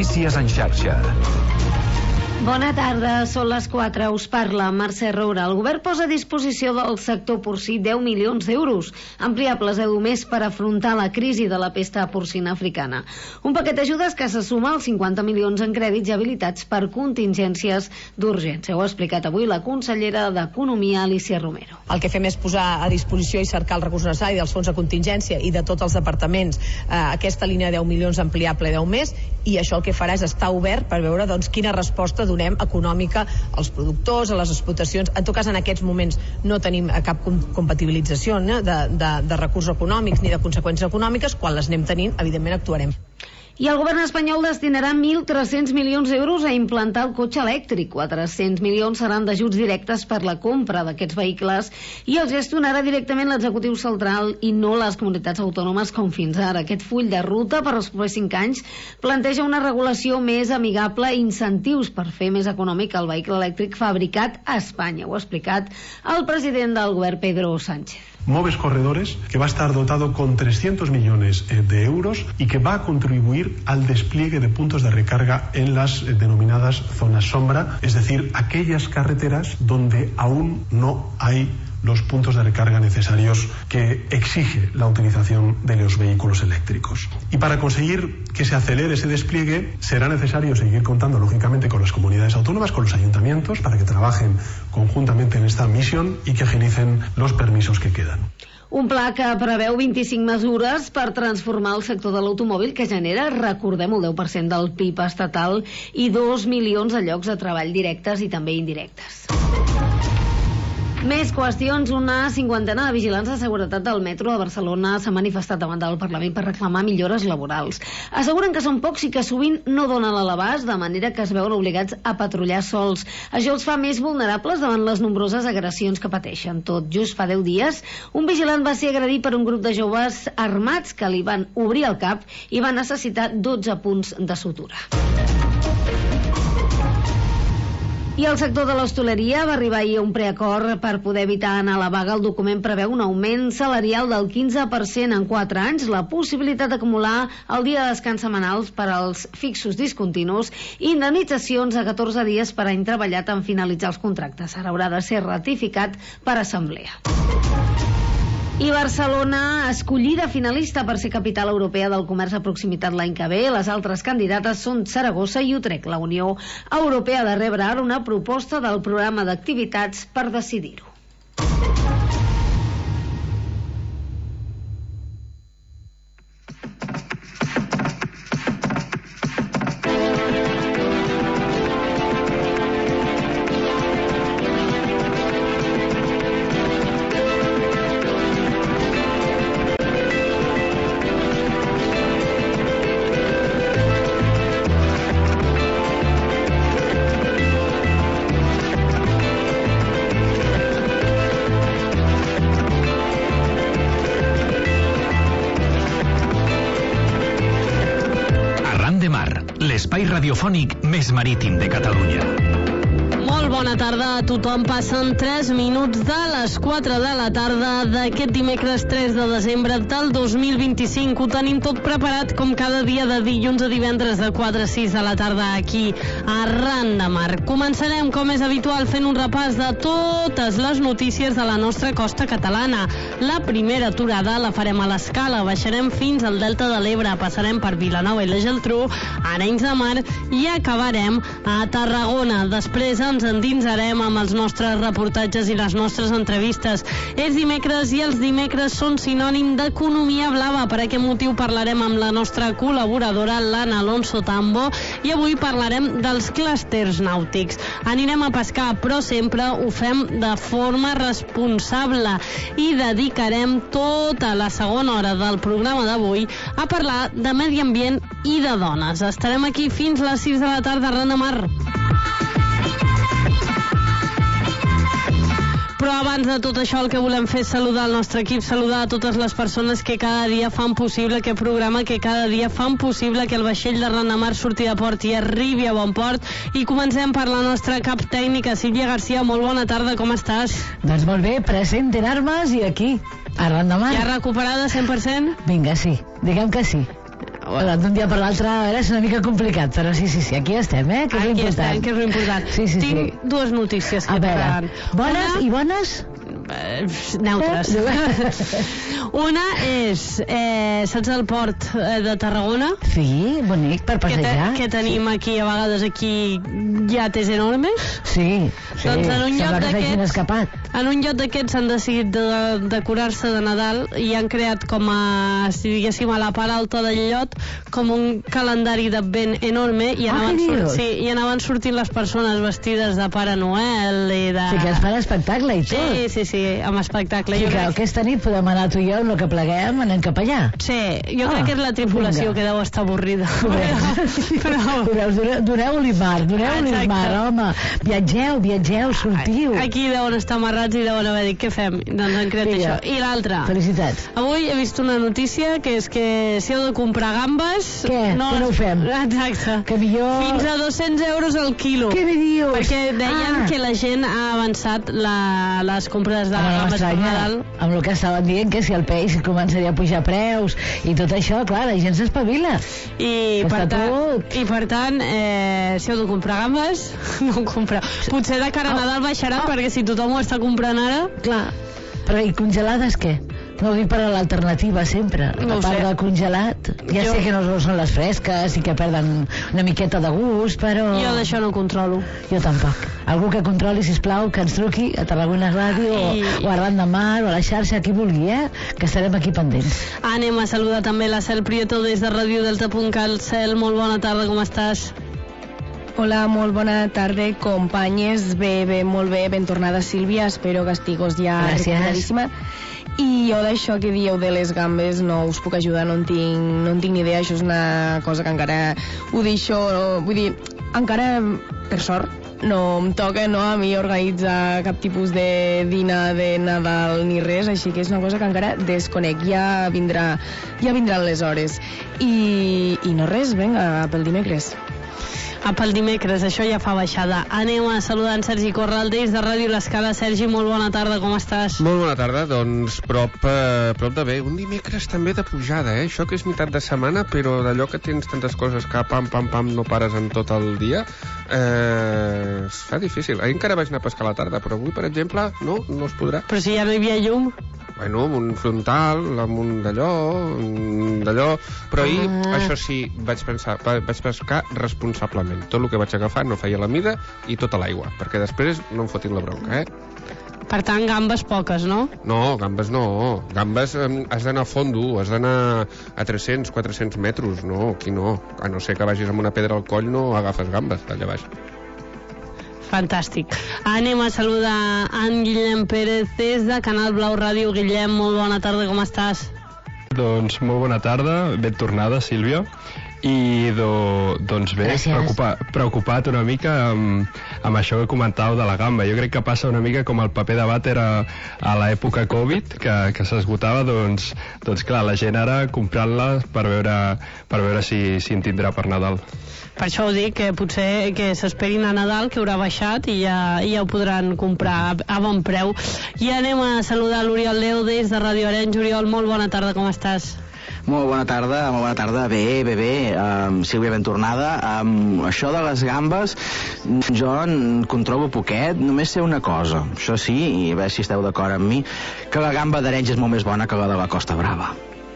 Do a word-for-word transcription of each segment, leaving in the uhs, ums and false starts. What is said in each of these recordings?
Notícies en xarxa. Bona tarda, són les quatre, us parla Mercè Roura. El govern posa a disposició del sector porcí deu milions d'euros, ampliables deu més per afrontar la crisi de la pesta porcina africana. Un paquet d'ajudes que se suma als cinquanta milions en crèdits habilitats per contingències d'urgència. Ho ha explicat avui la consellera d'Economia, Alícia Romero. El que fem és posar a disposició i cercar els recursos necessaris dels fons de contingència i de tots els departaments eh, aquesta línia de deu milions ampliable deu més, i això el que farà és estar obert per veure doncs, quina resposta donem econòmica als productors, a les explotacions. En tot cas, en aquests moments no tenim cap compatibilització no? de, de, de recursos econòmics ni de conseqüències econòmiques. Quan les anem tenint, evidentment actuarem. I el govern espanyol destinarà mil tres-cents milions d'euros a implantar el cotxe elèctric. quatre-cents milions seran d'ajuts directes per la compra d'aquests vehicles i els gestionarà directament l'executiu central i no les comunitats autònomes com fins ara. Aquest full de ruta per als propers cinc anys planteja una regulació més amigable i incentius per fer més econòmic el vehicle elèctric fabricat a Espanya. Ho ha explicat el president del govern, Pedro Sánchez. Moves Corredores, que va a estar dotado con trescientos millones de euros y que va a contribuir al despliegue de puntos de recarga en las eh, denominadas zonas sombra, es decir, aquellas carreteras donde aún no hay los puntos de recarga necesarios que exige la utilización de los vehículos eléctricos. Y para conseguir que se acelere ese despliegue será necesario seguir contando lógicamente con las comunidades autónomas, con los ayuntamientos, para que trabajen conjuntamente en esta misión y que agilicen los permisos que quedan. Un pla que preveu vint-i-cinc mesures per transformar el sector de l'automòbil que genera, recordem, el deu per cent del P I B estatal i dos milions de llocs de treball directes i també indirectes. Més qüestions. Una cinquantena de vigilants de seguretat del metro de Barcelona s'ha manifestat davant del Parlament per reclamar millores laborals. Asseguren que són pocs i que sovint no donen a l'abast, de manera que es veuen obligats a patrullar sols. Això els fa més vulnerables davant les nombroses agressions que pateixen. Tot just fa deu dies, un vigilant va ser agredit per un grup de joves armats que li van obrir el cap i va necessitar dotze punts de sutura. I el sector de l'hostaleria va arribar ahir a un preacord per poder evitar anar a la vaga. El document preveu un augment salarial del quinze per cent en quatre anys, la possibilitat d'acumular el dia de descans setmanals per als fixos discontinus i indemnitzacions a catorze dies per any treballat en finalitzar els contractes. Ara haurà de ser ratificat per assemblea. I Barcelona, escollida finalista per ser capital europea del comerç a proximitat l'any que ve. Les altres candidates són Saragossa i Utrecht. La Unió Europea ha de rebre ara una proposta del programa d'activitats per decidir-ho. L'espai radiofònic més marítim de Catalunya. Molt bona tarda a tothom. Passen tres minuts de les quatre de la tarda d'aquest dimecres tres de desembre del dos mil vint-i-cinc. Ho tenim tot preparat com cada dia de dilluns a divendres de quatre a sis de la tarda aquí a Arran de Mar. Començarem, com és habitual, fent un repàs de totes les notícies de la nostra costa catalana. La primera aturada la farem a l'Escala, baixarem fins al Delta de l'Ebre, passarem per Vilanova i la Geltrú, Arenys de Mar i acabarem a Tarragona. Després ens endinsarem amb els nostres reportatges i les nostres entrevistes. És dimecres i els dimecres són sinònim d'economia blava. Per aquest motiu parlarem amb la nostra col·laboradora, l'Anna Alonso Tambo, i avui parlarem dels clústers nàutics. Anirem a pescar, però sempre ho fem de forma responsable i dedicarem tota la segona hora del programa d'avui a parlar de medi ambient i de dones. Estarem aquí fins les sis de la tarda a Arran de Mar. Però abans de tot això el que volem fer és saludar el nostre equip, saludar a totes les persones que cada dia fan possible aquest programa, que cada dia fan possible que el vaixell de Arran de Mar surti de port i arribi a bon port. I comencem per la nostra cap tècnica, Sílvia Garcia. Molt bona tarda, com estàs? Doncs molt bé, present en armes i aquí, a Arran de Mar. Ja recuperada cent per cent? Vinga, sí, diguem que sí. d'un dia per l'altre és una mica complicat, però sí, sí, sí, aquí estem, eh? Que és aquí important. estem, que és l'important. Sí, sí, Tinc sí. dues notícies que A veure, faran. bones Una... i bones? Eh, neutres. Una és, eh, saps el port eh, de Tarragona? Sí, bonic, per Que, te, passejar. que tenim aquí, a vegades aquí, yates enormes. Sí, sí, Doncs en un lloc sembla que s'hagin d'aquests- escapat. En un lloc d'aquests han decidit de decorar-se de Nadal i han creat com a, si diguéssim, a la part alta del llot, com un calendari d'advent enorme i Ah, anaven, què sort, dius? sí, i anaven sortint les persones vestides de Pare Noel i de... Sí, que es fan espectacle i tot. Sí, sí, sí, amb espectacle. Sí, Jo que crec... aquesta nit podem anar tu i jo, en el que pleguem, anem cap allà. Sí, jo Ah, crec que és la tripulació vinga. que deu estar avorrida. Però... Doneu- Doneu-li mar, doneu-li Exacte. mar, home. Viatgeu, viatgeu, sortiu. Aquí deuen estar amarrats i deuen haver dit, què fem? Doncs han creat Vinga. això. I l'altra. Felicitats. Avui he vist una notícia que és que si heu de comprar gambes... Què? Què no ho fem? Exacte. Que millor... Fins a dos-cents euros al quilo. Què me dius? Perquè deien Ah. que la gent ha avançat la, les compres de Home, no gambes per m'estranya, Nadal. amb el que estaven dient, que si el peix començaria a pujar preus i tot això, clar, la gent s'espavila. I Costa per, tant, tot. I per tant, eh, si heu de comprar gambes, no ho compreu. Potser de cara a Nadal baixarà, Oh. perquè si tothom ho està comprant ara... Clar, però i congelades què? No ho dic per a l'alternativa sempre, No ho a part sé. del congelat. Ja Jo- sé que no són les fresques i que perden una miqueta de gust, però... Jo d'això no controlo. Jo tampoc. Algú que controli, sisplau, que ens truqui a Tarragona Ràdio I- o, o a Ran de Mar o a la xarxa, qui vulgui, eh? Que estarem aquí pendents. Anem a saludar també la Cel Prieto des de Radio Delta punt cat. Cel, molt bona tarda, com estàs? Hola, molt bona tarda, companyes. Bé, bé, molt bé, ben tornada, Sílvia. Espero que estigues ja Gràcies. recuperadíssima. I jo d'això que dieu de les gambes no us puc ajudar, no en tinc, no en tinc ni idea. Això és una cosa que encara ho deixo, no, vull dir, encara, per sort, no em toca, no, a mi organitzar cap tipus de dinar de Nadal ni res, així que és una cosa que encara desconec. Ja vindrà, ja vindran les hores. I, i no res, vinga, pel dimecres. A pel dimecres, això ja fa baixada. Anem a saludar en Sergi Corral des de Ràdio L'Escala. Sergi, molt bona tarda, com estàs? Molt bona tarda, doncs prop, eh, prop de bé. Un dimecres també de pujada, eh? Això que és meitat de setmana, però d'allò que tens tantes coses que pam, pam, pam, no pares en tot el dia, eh, es fa difícil. Ahir encara vaig anar a pescar a la tarda, però avui, per exemple, no, no es podrà. Però si ja no hi havia llum. Bueno, amb un frontal, amb un d'allò, un d'allò... Però ahir, Ah. això sí, vaig pensar, va- vaig pescar responsablement. Tot el que vaig agafar no feia la mida i tota l'aigua, perquè després no em fotin la bronca, eh? Per tant, gambes poques, no? No, gambes no. Gambes eh, has d'anar a fondo, has d'anar a tres-cents, quatre-cents metres. No, aquí no. A no ser que vagis amb una pedra al coll, no agafes gambes allà baix. Fantàstic. Anem a saludar en Guillem Pérez des de Canal Blau Ràdio. Guillem, molt bona tarda, com estàs? Doncs molt bona tarda, ben tornada, Sílvia. I do, doncs bé, Gràcies. preocupa, preocupat una mica amb, amb això que comentàveu de la gamba. Jo crec que passa una mica com el paper de vàter a, a l'època Covid, que, que s'esgotava, doncs, doncs clar, la gent ara comprant-la per veure, per veure si, si en tindrà per Nadal. Per això ho dic, que potser que s'esperin a Nadal, que haurà baixat i ja, i ja ho podran comprar a, a bon preu. I anem a saludar l'Oriol Leo des de Ràdio Arenys. Oriol, molt bona tarda, com estàs? Molt bona tarda, molt bona tarda. Bé, bé, bé. Um, Sílvia, ben tornada. Um, això de les gambes, jo en controlo poquet. Només sé una cosa, això sí, i a veure si esteu d'acord amb mi, que la gamba d'Arenys és molt més bona que la de la Costa Brava.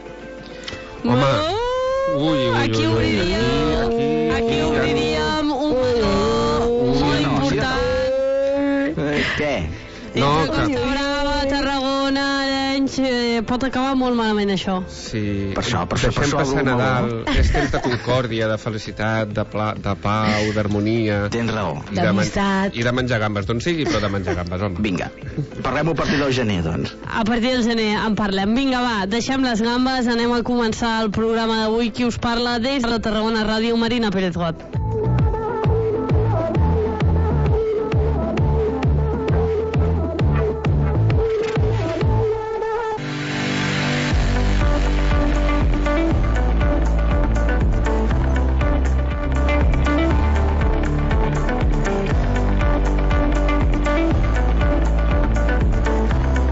Home, Oh! ui, ui, aquí ui, ui, obriríem, aquí, aquí ja no. obriríem un meló Ui, molt no, sí, important. Eh, què? No, Entre que... Costa Brava, Tarragona, Arenys, eh, pot acabar molt malament això. Sí, Per això, per això, per deixem això passar obro el Nadal. meló. És temps de concòrdia, de felicitat, de, pla, de pau, d'harmonia. Tens raó. I de, men D'amistat. I de menjar gambes, d'on sigui, però de menjar gambes, home. Vinga, parlem-ho a partir del gener, doncs. A partir del gener en parlem. Vinga, va, deixem les gambes, anem a començar el programa d'avui. Qui us parla des de Tarragona Ràdio, Marina Pérez Got.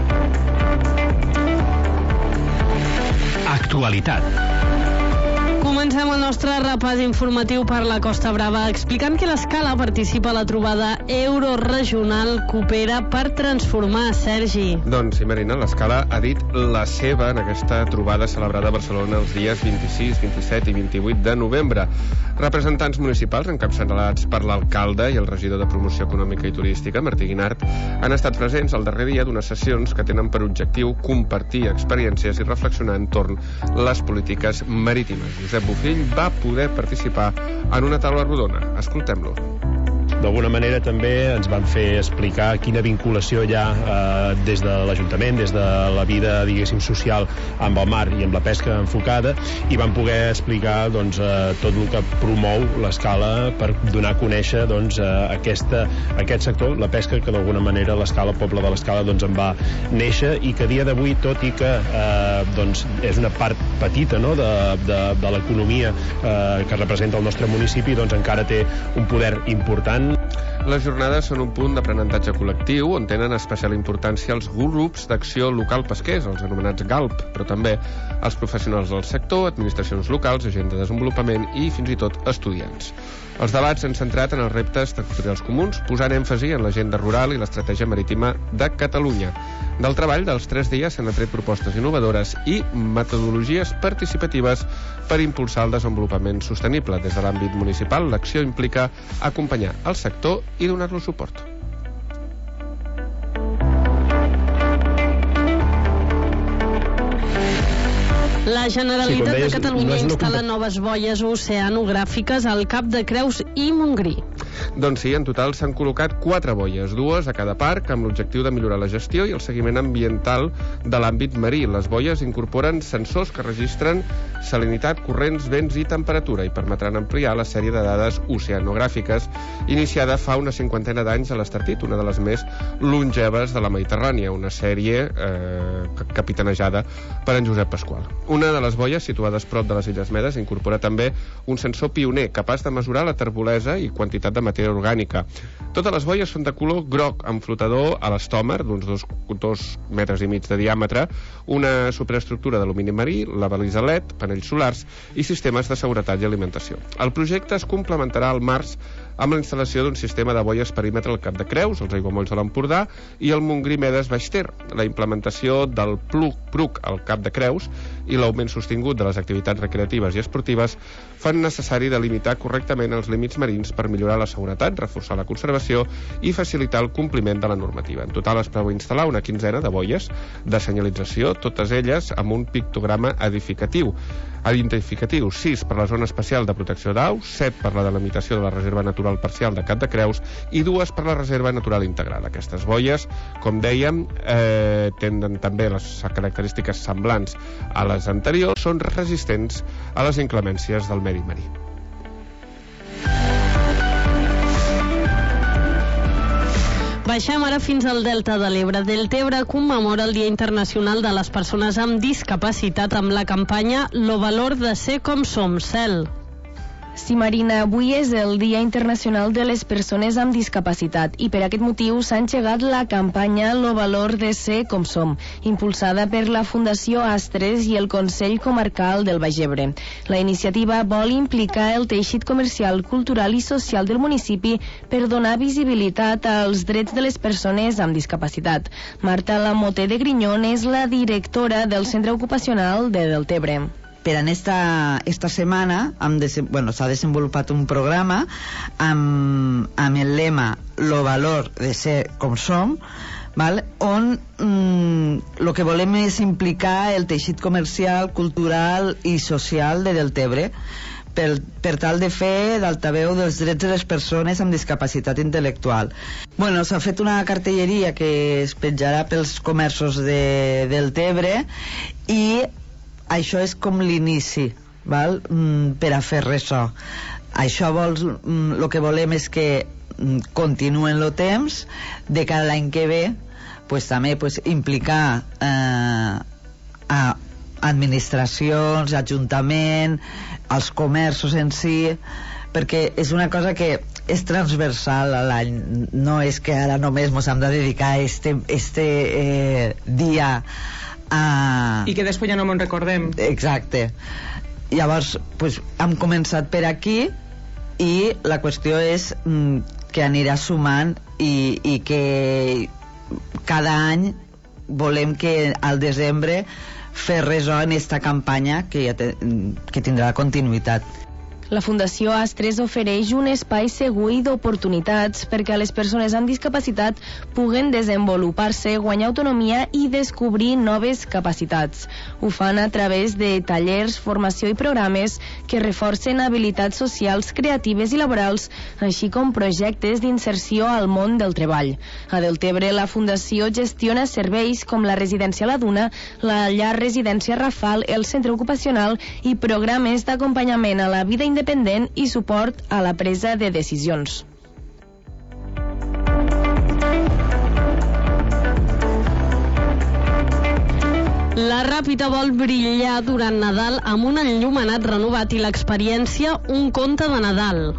Actualitat. Comencem el nostre repàs informatiu per la Costa Brava explicant que l'Escala participa a la trobada euroregional Coopera per transformar. Sergi. Doncs sí, Marina, l'Escala ha dit la seva en aquesta trobada celebrada a Barcelona els dies vint-i-sis, vint-i-set i vint-i-vuit de novembre. Representants municipals encapçalats per l'alcalde i el regidor de Promoció Econòmica i Turística, Martí Guinart, han estat presents al darrer dia d'unes sessions que tenen per objectiu compartir experiències i reflexionar entorn les polítiques marítimes. Josep Bofill va poder participar en una taula rodona. Escoltem-lo. D'alguna manera també ens van fer explicar quina vinculació hi ha eh, des de l'Ajuntament, des de la vida, diguéssim, social amb el mar i amb la pesca enfocada, i van poder explicar doncs, eh, tot el que promou l'Escala per donar a conèixer doncs, eh, aquesta, aquest sector, la pesca, que d'alguna manera l'Escala, el poble de l'Escala, doncs, en va néixer, i que a dia d'avui, tot i que eh, doncs, és una part petita, no?, de, de, de l'economia eh, que representa el nostre municipi, doncs encara té un poder important. Les jornades són un punt d'aprenentatge col·lectiu on tenen especial importància els grups d'acció local pesquers, els anomenats GALP, però també els professionals del sector, administracions locals, agents de desenvolupament i fins i tot estudiants. Els debats s'han centrat en els reptes territorials comuns, posant èmfasi en l'agenda rural i l'estratègia marítima de Catalunya. Del treball dels tres dies s'han atret propostes innovadores i metodologies participatives per impulsar el desenvolupament sostenible. Des de l'àmbit municipal, l'acció implica acompanyar el sector i donar-lo suport. La Generalitat sí, de Catalunya no instal·la noves boies oceanogràfiques al Cap de Creus i Montgrí. Doncs sí, en total s'han col·locat quatre boies, dues a cada parc, amb l'objectiu de millorar la gestió i el seguiment ambiental de l'àmbit marí. Les boies incorporen sensors que registren salinitat, corrents, vents i temperatura i permetran ampliar la sèrie de dades oceanogràfiques iniciada fa una cinquantena d'anys a l'Estartit, una de les més longeves de la Mediterrània, una sèrie eh, capitanejada per en Josep Pasqual. Una de les boies, situades prop de les Illes Medes, incorpora també un sensor pioner capaç de mesurar la turbolesa i quantitat de matèria orgànica. Totes les boies són de color groc, amb flotador a l'estòmer d'uns dos, dos metres i mig de diàmetre, una superestructura d'alumini marí, la balisa L E D, panells solars i sistemes de seguretat i alimentació. El projecte es complementarà al març amb la instal·lació d'un sistema de boies perímetre al Cap de Creus, els aiguamolls de l'Empordà i el Montgrí Medes Baix Ter. La implementació del P R U C al Cap de Creus i l'augment sostingut de les activitats recreatives i esportives fan necessari delimitar correctament els límits marins per millorar la seguretat, reforçar la conservació i facilitar el compliment de la normativa. En total es preveu instal·lar una quinzena de boies de senyalització, totes elles amb un pictograma edificatiu. Identificatiu, sis per la zona especial de protecció d'aus, set per la delimitació de la reserva natural parcial de Cap de Creus i dues per la reserva natural integrada. Aquestes boies, com dèiem, eh, tenen també les característiques semblants a les anteriors, són resistents a les inclemències del medi marí. Baixem ara fins al Delta de l'Ebre. Deltebre commemora el Dia Internacional de les Persones amb Discapacitat amb la campanya Lo valor de ser com som, Cel. Sí, Marina, avui és el Dia Internacional de les Persones amb Discapacitat i per aquest motiu s'ha engegat la campanya Lo valor de ser com som, impulsada per la Fundació Astres i el Consell Comarcal del Baix Ebre. La iniciativa vol implicar el teixit comercial, cultural i social del municipi per donar visibilitat als drets de les persones amb discapacitat. Marta Lamote de Grinyón és la directora del Centre Ocupacional de Deltebre. Per en esta, esta setmana bueno, s'ha desenvolupat un programa amb, amb el lema Lo valor de ser com som, val? On mm, lo que volem és implicar el teixit comercial, cultural i social de Deltebre per, per tal de fer d'altaveu dels drets de les persones amb discapacitat intel·lectual. Bueno, s'ha fet una cartelleria que es penjarà pels comerços de Deltebre i això és com l'inici, val? Mm, per a fer ressò. Això vols, mm, lo que volem és que mm, continuen el temps, de cara a l'any que ve pues, també pues, implicar eh, a administracions, ajuntament, als comerços en si, perquè és una cosa que és transversal a l'any, no és que ara només ens hem de dedicar a este, este eh, dia a... i que després ja no me'n recordem. Exacte. llavors pues, hem començat per aquí i la qüestió és mm, que anirà sumant i, i que cada any volem que al desembre fer ressò en esta campanya que, ja te, que tindrà continuïtat. La Fundació Astres ofereix un espai segur i d'oportunitats perquè les persones amb discapacitat puguen desenvolupar-se, guanyar autonomia i descobrir noves capacitats. Ho fan a través de tallers, formació i programes que reforcen habilitats socials, creatives i laborals, així com projectes d'inserció al món del treball. A Deltebre, la Fundació gestiona serveis com la residència La Duna, la llar residència Rafal, el centre ocupacional i programes d'acompanyament a la vida independent independent i suport a la presa de decisions. La Ràpita vol brillar durant Nadal amb un enllumenat renovat i l'experiència Un conte de Nadal.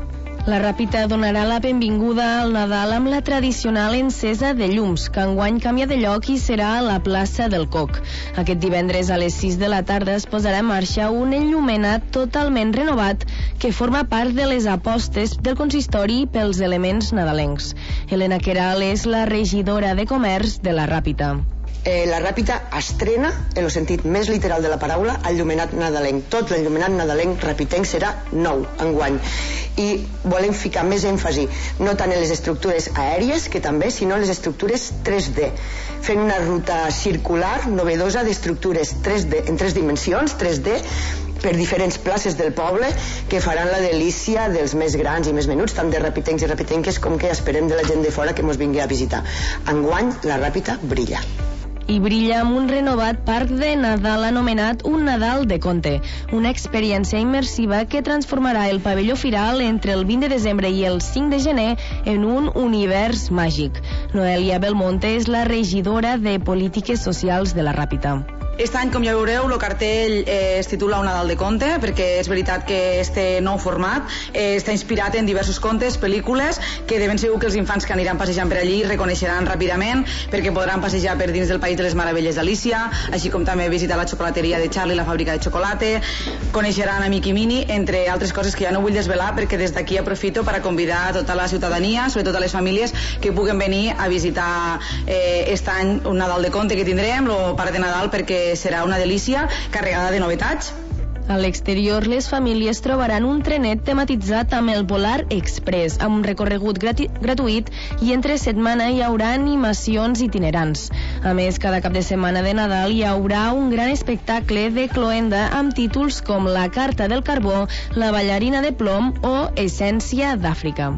La Ràpita donarà la benvinguda al Nadal amb la tradicional encesa de llums, que enguany canvia de lloc i serà a la plaça del Coc. Aquest divendres a les sis de la tarda es posarà en marxa un enllumenat totalment renovat que forma part de les apostes del consistori pels elements nadalencs. Helena Queral és la regidora de Comerç de la Ràpita. Eh, la Ràpita estrena, en el sentit més literal de la paraula, el llumenat nadalenc. Tot l'enllumenat nadalenc rapitenc serà nou enguany. I volem ficar més èmfasi, no tant en les estructures aèries, que també, sinó en les estructures tres D. Fent una ruta circular, novedosa, d'estructures tres D, en tres dimensions, tres D, per diferents places del poble que faran la delícia dels més grans i més menuts, tant de rapitencs i rapitenques com que esperem de la gent de fora que ens vingui a visitar. Enguany la Ràpita brilla. I brilla amb un renovat parc de Nadal anomenat Un Nadal de Conte, una experiència immersiva que transformarà el pavelló firal entre el vint de desembre i el cinc de gener en un univers màgic. Noelia Belmonte és la regidora de Polítiques Socials de la Ràpita. Aquest any, com ja veureu, el cartell eh, es titula Un Nadal de Conte, perquè és veritat que este nou format eh, està inspirat en diversos contes, pel·lícules, que de ben segur que els infants que aniran passejant per allí reconeixeran ràpidament, perquè podran passejar per dins del País de les Meravelles d'Alícia, així com també visitar la xocolateria de Charlie, la fàbrica de xocolata, coneixeran a Mickey Minnie, entre altres coses que ja no vull desvelar, perquè des d'aquí aprofito per a convidar a tota la ciutadania, sobretot a les famílies, que puguen venir a visitar eh, aquest any Un Nadal de Conte que tindrem, el Parc de Nadal, perquè serà una delícia carregada de novetats. A l'exterior, les famílies trobaran un trenet tematitzat amb el Polar Express, amb un recorregut grati gratuït i entre setmana hi haurà animacions itinerants. A més, cada cap de setmana de Nadal hi haurà un gran espectacle de cloenda amb títols com La Carta del Carbó, La ballarina de plom o Essència d'Àfrica.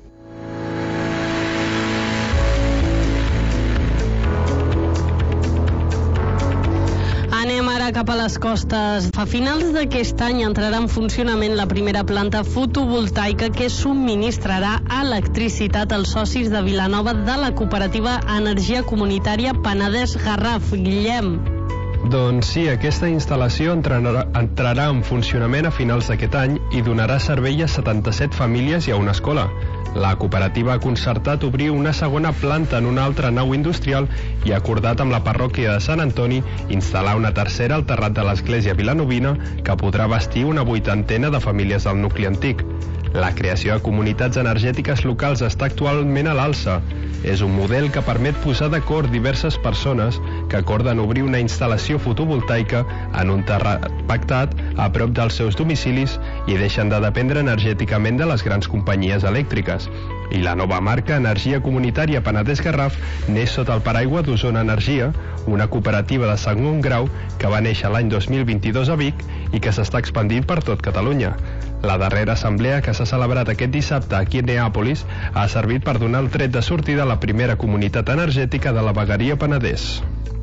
Anem ara cap a les costes. A finals d'aquest any entrarà en funcionament la primera planta fotovoltaica que subministrarà electricitat als socis de Vilanova de la cooperativa Energia Comunitària Penedès Garraf. Guillem. Doncs sí, aquesta instal·lació entrarà, entrarà en funcionament a finals d'aquest any i donarà servei a setanta-set famílies i a una escola. La cooperativa ha concertat obrir una segona planta en una altra nau industrial i ha acordat amb la parròquia de Sant Antoni instal·lar una tercera al terrat de l'església vilanovina que podrà vestir una vuitantena de famílies del nucli antic. La creació de comunitats energètiques locals està actualment a l'alça. És un model que permet posar d'acord diverses persones que acorden obrir una instal·lació fotovoltaica en un terrat pactat a prop dels seus domicilis i deixen de dependre energèticament de les grans companyies elèctriques. I la nova marca Energia Comunitària Penedès Garraf neix sota el paraigua d'Osona Energia, una cooperativa de segon grau que va néixer l'any dos mil vint-i-dos a Vic i que s'està expandint per tot Catalunya. La darrera assemblea que s'ha celebrat aquest dissabte aquí a Neàpolis ha servit per donar el tret de sortida a la primera comunitat energètica de la vegueria Penedès.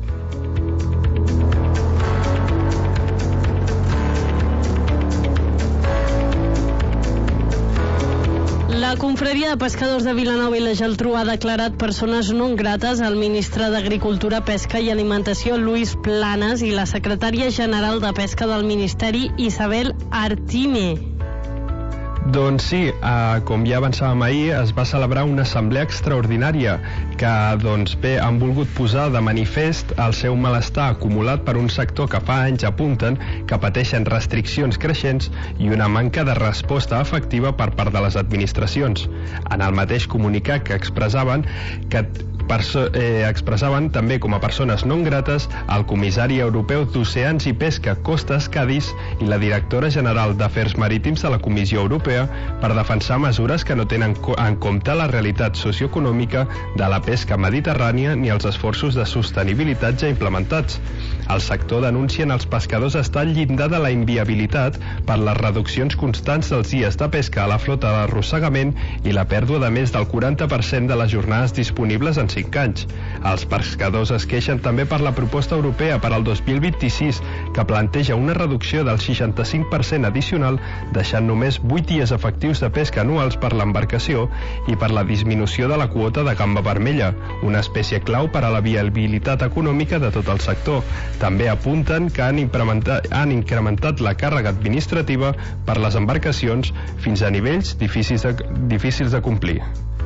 La Confraria de Pescadors de Vilanova i la Geltrú ha declarat persones non grates al ministre d'Agricultura, Pesca i Alimentació, Luis Planas, i la secretària general de Pesca del Ministeri, Isabel Artime. Doncs sí, eh, com ja avançàvem ahir, es va celebrar una assemblea extraordinària que, doncs bé, han volgut posar de manifest el seu malestar acumulat per un sector que fa anys apunten que pateixen restriccions creixents i una manca de resposta efectiva per part de les administracions. En el mateix comunicat que expressaven que Perso eh, expressaven també com a persones non grates el comissari europeu d'Oceans i Pesca Costas Cádiz i la directora general d'Afers Marítims de la Comissió Europea per defensar mesures que no tenen en compte la realitat socioeconòmica de la pesca mediterrània ni els esforços de sostenibilitat ja implementats. El sector denuncien els pescadors estar al llindar de la inviabilitat per les reduccions constants dels dies de pesca a la flota d'arrossegament i la pèrdua de més del quaranta per cent de les jornades disponibles en cinc anys. Els pescadors es queixen també per la proposta europea per al dos mil vint-i-sis que planteja una reducció del seixanta-cinc per cent addicional, deixant només vuit dies efectius de pesca anuals per l'embarcació i per la disminució de la quota de gamba vermella, una espècie clau per a la viabilitat econòmica de tot el sector. També apunten que han incrementat, han incrementat la càrrega administrativa per les embarcacions fins a nivells difícils de, difícils de complir.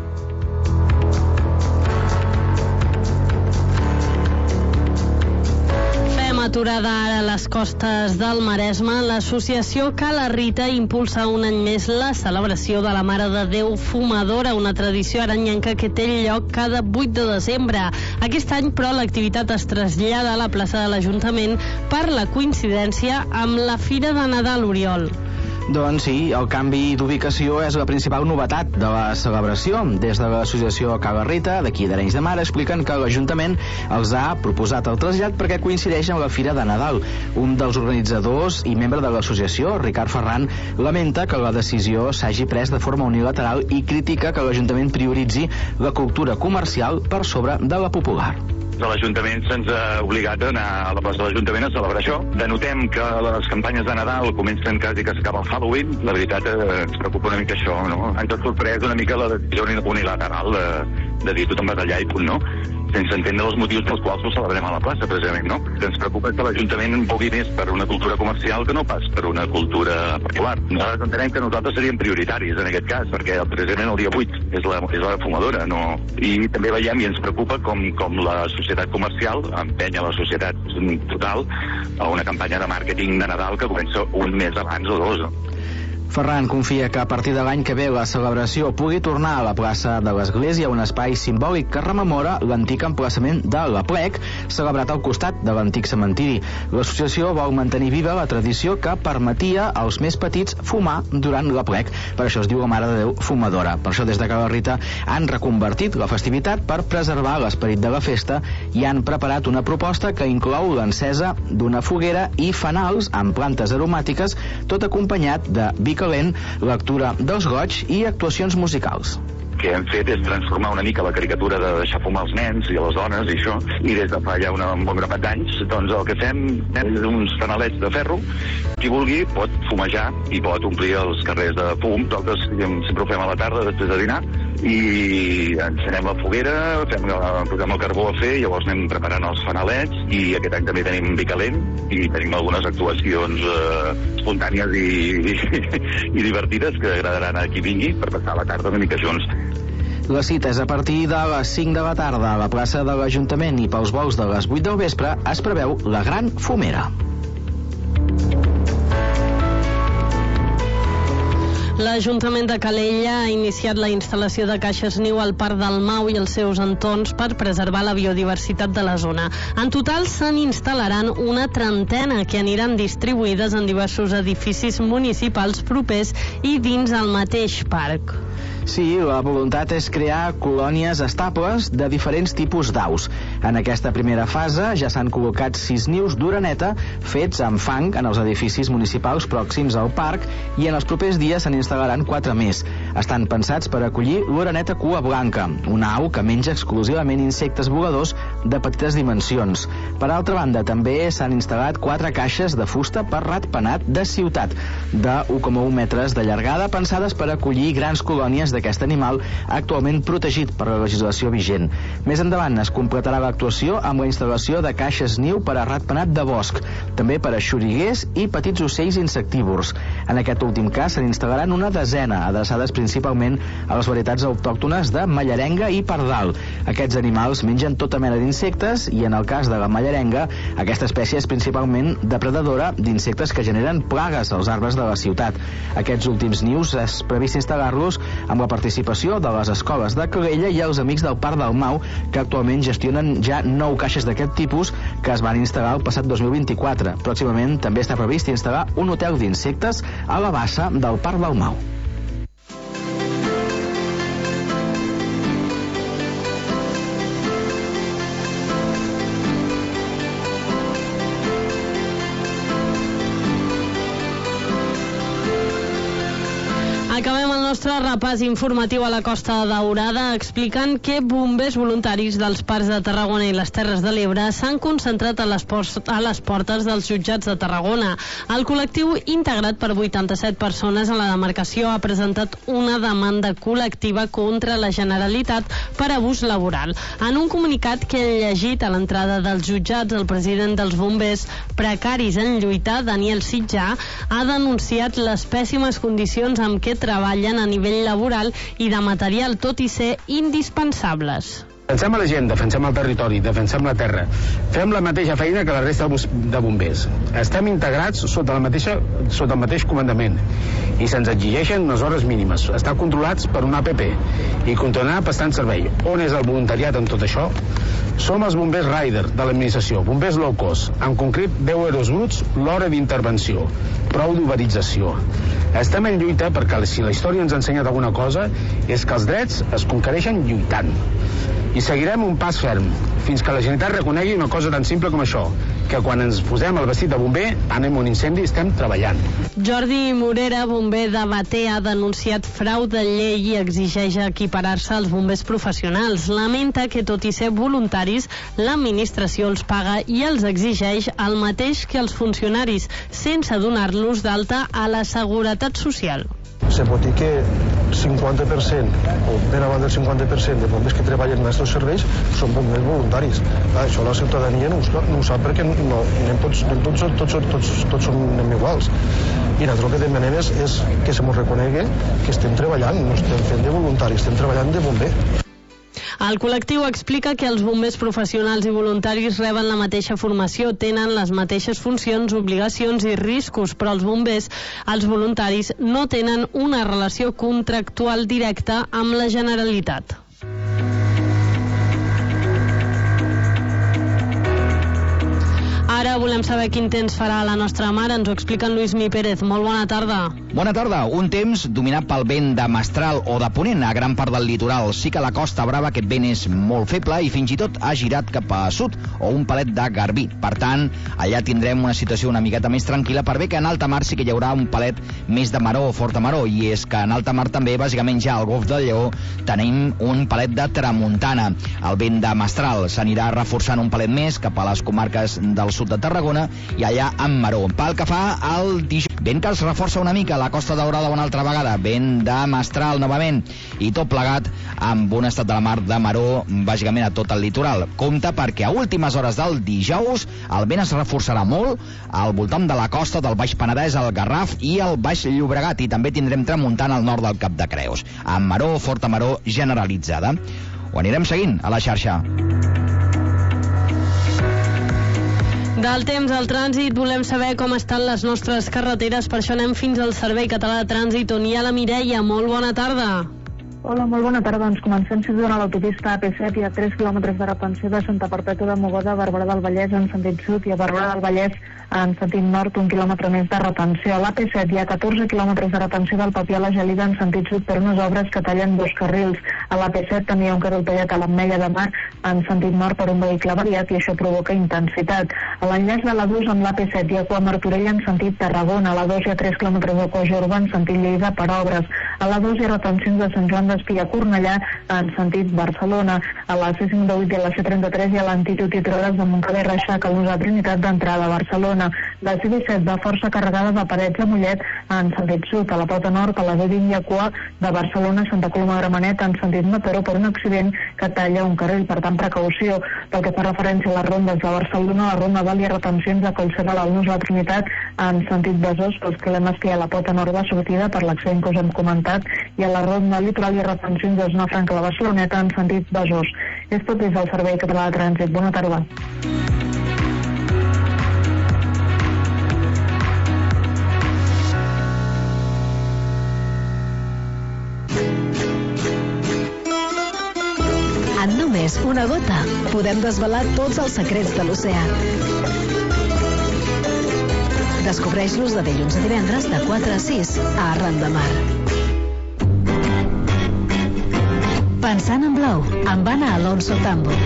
Aturada ara a les costes del Maresme, l'associació Cala Rita impulsa un any més la celebració de la Mare de Déu Fumadora, una tradició aranyenca que té lloc cada vuit de desembre. Aquest any, però, l'activitat es trasllada a la plaça de l'Ajuntament per la coincidència amb la Fira de Nadal, Oriol. Doncs sí, el canvi d'ubicació és la principal novetat de la celebració. Des de l'associació Cala Rita, d'aquí d'Arenys de Mar, expliquen que l'Ajuntament els ha proposat el trasllat perquè coincideix amb la Fira de Nadal. Un dels organitzadors i membre de l'associació, Ricard Ferran, lamenta que la decisió s'hagi pres de forma unilateral i critica que l'Ajuntament prioritzi la cultura comercial per sobre de la popular. L'Ajuntament se'ns ha obligat a anar a la plaça de l'Ajuntament a celebrar això. Denotem que les campanyes de Nadal comencen quasi que s'acaba el Halloween. La veritat, eh, ens preocupa una mica això, no? Ens ha sorprès una mica la decisió unilateral de, de dir tothom va allà i punt, no? Sense entendre els motius pels quals ho celebrem a la plaça, precisament, no? Que ens preocupa que l'Ajuntament vulgui més per una cultura comercial que no pas per una cultura popular. Nosaltres entenem que nosaltres seríem prioritaris en aquest cas, perquè precisament el dia vuit és la, és la fumadora, no? I també veiem i ens preocupa com, com la societat comercial empenya la societat total a una campanya de màrqueting de Nadal que comença un mes abans o dos. Ferran confia que a partir de l'any que ve la celebració pugui tornar a la plaça de l'Església, un espai simbòlic que rememora l'antic emplaçament de l'Aplec, celebrat al costat de l'antic cementiri. L'associació vol mantenir viva la tradició que permetia als més petits fumar durant l'Aplec. Per això es diu la Mare de Déu Fumadora. Per això des de Cala Rita han reconvertit la festivitat per preservar l'esperit de la festa i han preparat una proposta que inclou l'encesa d'una foguera i fanals amb plantes aromàtiques, tot acompanyat de vi calent, lectura dels goigs i actuacions musicals. El que hem fet és transformar una mica la caricatura de deixar fumar els nens i a les dones i això, i des de fa ja una, un bon grapat d'anys, doncs el que fem és uns fanalets de ferro. Qui vulgui pot fumejar i pot omplir els carrers de fum. Nosaltres sempre ho fem a la tarda després de dinar i encenem la foguera, fem, posem el carbó a fer, llavors anem preparant els fanalets i aquest any també tenim vi calent i tenim algunes actuacions eh, espontànies i, i, i divertides que agradaran a qui vingui per passar la tarda una mica junts. La cita és a partir de les cinc de la tarda a la plaça de l'Ajuntament i pels vols de les vuit del vespre es preveu la Gran Fumera. L'Ajuntament de Calella ha iniciat la instal·lació de caixes niu al Parc del Mau i els seus entorns per preservar la biodiversitat de la zona. En total se'n instal·laran una trentena que aniran distribuïdes en diversos edificis municipals propers i dins el mateix parc. Sí, la voluntat és crear colònies estables de diferents tipus d'aus. En aquesta primera fase ja s'han col·locat sis nius d'oreneta fets amb fang en els edificis municipals pròxims al parc i en els propers dies se n'instal·laran quatre més. Estan pensats per acollir l'oreneta cua blanca, una au que menja exclusivament insectes voladors de petites dimensions. Per altra banda, també s'han instal·lat quatre caixes de fusta per ratpenat de ciutat, de u coma u metres de llargada, pensades per acollir grans colònies d'aquest animal actualment protegit per la legislació vigent. Més endavant es completarà l'actuació amb la instal·lació de caixes niu per a ratpenat de bosc, també per a xoriguers i petits ocells insectívors. En aquest últim cas se n'instal·laran una desena, adreçades principalment a les varietats autòctones de mallarenga i pardal. Aquests animals mengen tota mena d'insectes i, en el cas de la mallarenga, aquesta espècie és principalment depredadora d'insectes que generen plagues als arbres de la ciutat. Aquests últims nius és previst instal·lar-los amb la participació de les escoles de Calella i els Amics del Parc del Mau, que actualment gestionen ja nou caixes d'aquest tipus que es van instal·lar el passat dos mil vint-i-quatre. Pròximament també està previst instal·lar un hotel d'insectes a la bassa del Parc del Mau. Acabem el nostre repàs informatiu a la Costa Daurada explicant que bombers voluntaris dels Parcs de Tarragona i les Terres de l'Ebre s'han concentrat a les, a les portes dels jutjats de Tarragona. El col·lectiu, integrat per vuitanta-set persones a la demarcació, ha presentat una demanda col·lectiva contra la Generalitat per abús laboral. En un comunicat que he llegit a l'entrada dels jutjats, el president dels bombers precaris en lluita, Daniel Sitjà, ha denunciat les pèssimes condicions amb què treballen a nivell laboral i de material, tot i ser indispensables. Defensem a la gent, defensem el territori, defensem la terra. Fem la mateixa feina que la resta de bombers. Estem integrats sota, la mateixa, sota el mateix comandament i se'ns exigeixen unes hores mínimes. Està controlats per un A P P i continuarà prestant servei. On és el voluntariat en tot això? Som els bombers Rider de l'administració, bombers low cost, en concret deu euros bruts l'hora d'intervenció. Prou d'uberització. Estem en lluita perquè si la història ens ha ensenyat alguna cosa és que els drets es conquereixen lluitant. I seguirem un pas ferm, fins que la Generalitat reconegui una cosa tan simple com això, que quan ens posem el vestit de bomber, anem a un incendi i estem treballant. Jordi Morera, bomber de Bater, ha denunciat frau de llei i exigeix equiparar-se als bombers professionals. Lamenta que, tot i ser voluntaris, l'administració els paga i els exigeix el mateix que els funcionaris, sense donar-los d'alta a la Seguretat Social. Se pot dir que cinquanta per cent o ben abans del cinquanta per cent de bombers que treballen en aquests serveis són bombers voluntaris. Clar, això la ciutadania no ho, no ho sap perquè no, anem tots, tots, tots, tots, tots som anem iguals. I nosaltres el que demanem és, és que se mos reconegui que estem treballant, no estem fent de voluntaris, estem treballant de bomber. El col·lectiu explica que els bombers professionals i voluntaris reben la mateixa formació, tenen les mateixes funcions, obligacions i riscos, però els bombers, els voluntaris, no tenen una relació contractual directa amb la Generalitat. Ara volem saber quin temps farà la nostra mar. Ens ho explica en Lluís Mi Pérez. Molt bona tarda. Bona tarda. Un temps dominat pel vent de mestral o de ponent a gran part del litoral. Sí que a la Costa Brava aquest vent és molt feble i fins i tot ha girat cap a sud o un palet de garbí. Per tant, allà tindrem una situació una miqueta més tranquil·la, per bé que en alta mar sí que hi haurà un palet més de maró o forta maró, i és que en alta mar també, bàsicament ja al Golf del Lleó, tenim un palet de tramuntana. El vent de mestral s'anirà reforçant un palet més cap a les comarques del sud de Tarragona i allà amb maró. Pel que fa al dijous, vent que els reforça una mica a la Costa Daurada una altra vegada, vent de mestral novament, i tot plegat amb un estat de la mar de maró bàsicament a tot el litoral. Compte perquè a últimes hores del dijous el vent es reforçarà molt al voltant de la costa del Baix Penedès, el Garraf i el Baix Llobregat, i també tindrem tramuntant al nord del Cap de Creus, amb maró, forta maró generalitzada. Ho anirem seguint a la xarxa. Del temps al trànsit volem saber com estan les nostres carreteres, per això anem fins al Servei Català de Trànsit, on hi ha la Mireia. Molt bona tarda. Hola, molt bona tarda. Doncs comencem situant a l'autopista A P set. Hi ha tres quilòmetres de retenció de Santa Perpètua de Mogoda a Barberà del Vallès en sentit sud i a Barberà del Vallès en sentit nord, un quilòmetre més de retenció. A l'A P set hi ha catorze quilòmetres de retenció del Papià a la Gelida en sentit sud per unes obres que tallen dos carrils. A l'A P set també hi ha un carril tallat a l'Ametlla de Mar en sentit nord per un vehicle variat i això provoca intensitat. A l'enllaç de l'A dos amb l'A P set hi ha cua a Martorell en sentit Tarragona, a l'A dos hi ha tres quilòmetres de cua Jorba en sentit Lleida per obres, a l'A dos hi ha retencions de Sant Joan d'Espí a Cornellà en sentit Barcelona, a la C cinc vuit i a la C trenta-tres hi ha l'antitud i troles de Montcada i Reixac a l'ús de Trinitat d'entrada a Barcelona. La C disset va força carregada de Parets a Mollet en sentit sud, a la Pota Nord, a la D vint hi ha cua de Barcelona a Santa Coloma de Gramenet en sentit Mataró per un accident que talla un carril, per tant precaució. Pel que fa referència a les rondes de Barcelona, a la ronda Dalt hi ha retencions de Collserola al nus de la Trinitat en sentit Besòs pels problemes que hi ha a la Pota Nord de sortida per l'accident que us hem comentat, i a la ronda litoral hi ha retencions de Zona Franca a la Barceloneta en sentit Besòs. És tot des del Servei Català de Trànsit. Bona tarda. En només una gota podem desvelar tots els secrets de l'oceà. Descobreix-los de dilluns a divendres de quatre a sis a Arran de Mar. Pensant en blau, amb Anna Alonso Tambo.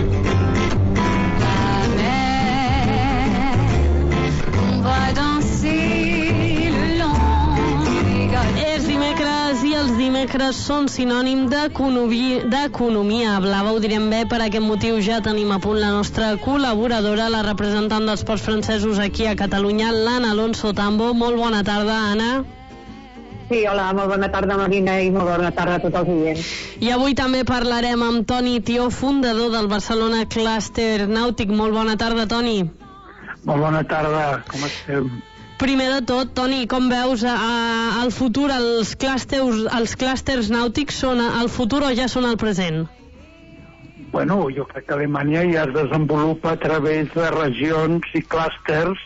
És dimecres i els dimecres són sinònim d'economia blava. Ho direm bé, per aquest motiu ja tenim a punt la nostra col·laboradora, la representant dels ports francesos aquí a Catalunya, l'Anna Alonso Tambo. Molt bona tarda, Anna. Sí, hola, molt bona tarda, Marina, i molt bona tarda a tots els oients. I avui també parlarem amb Toni Tió, fundador del Barcelona Cluster Nàutic. Molt bona tarda, Toni. Molt bona tarda, com estem? Primer de tot, Toni, com veus eh, el futur, els clústers, els clústers nàutics són el futur o ja són el present? Bueno, jo crec que Alemanya ja es desenvolupa a través de regions i clústers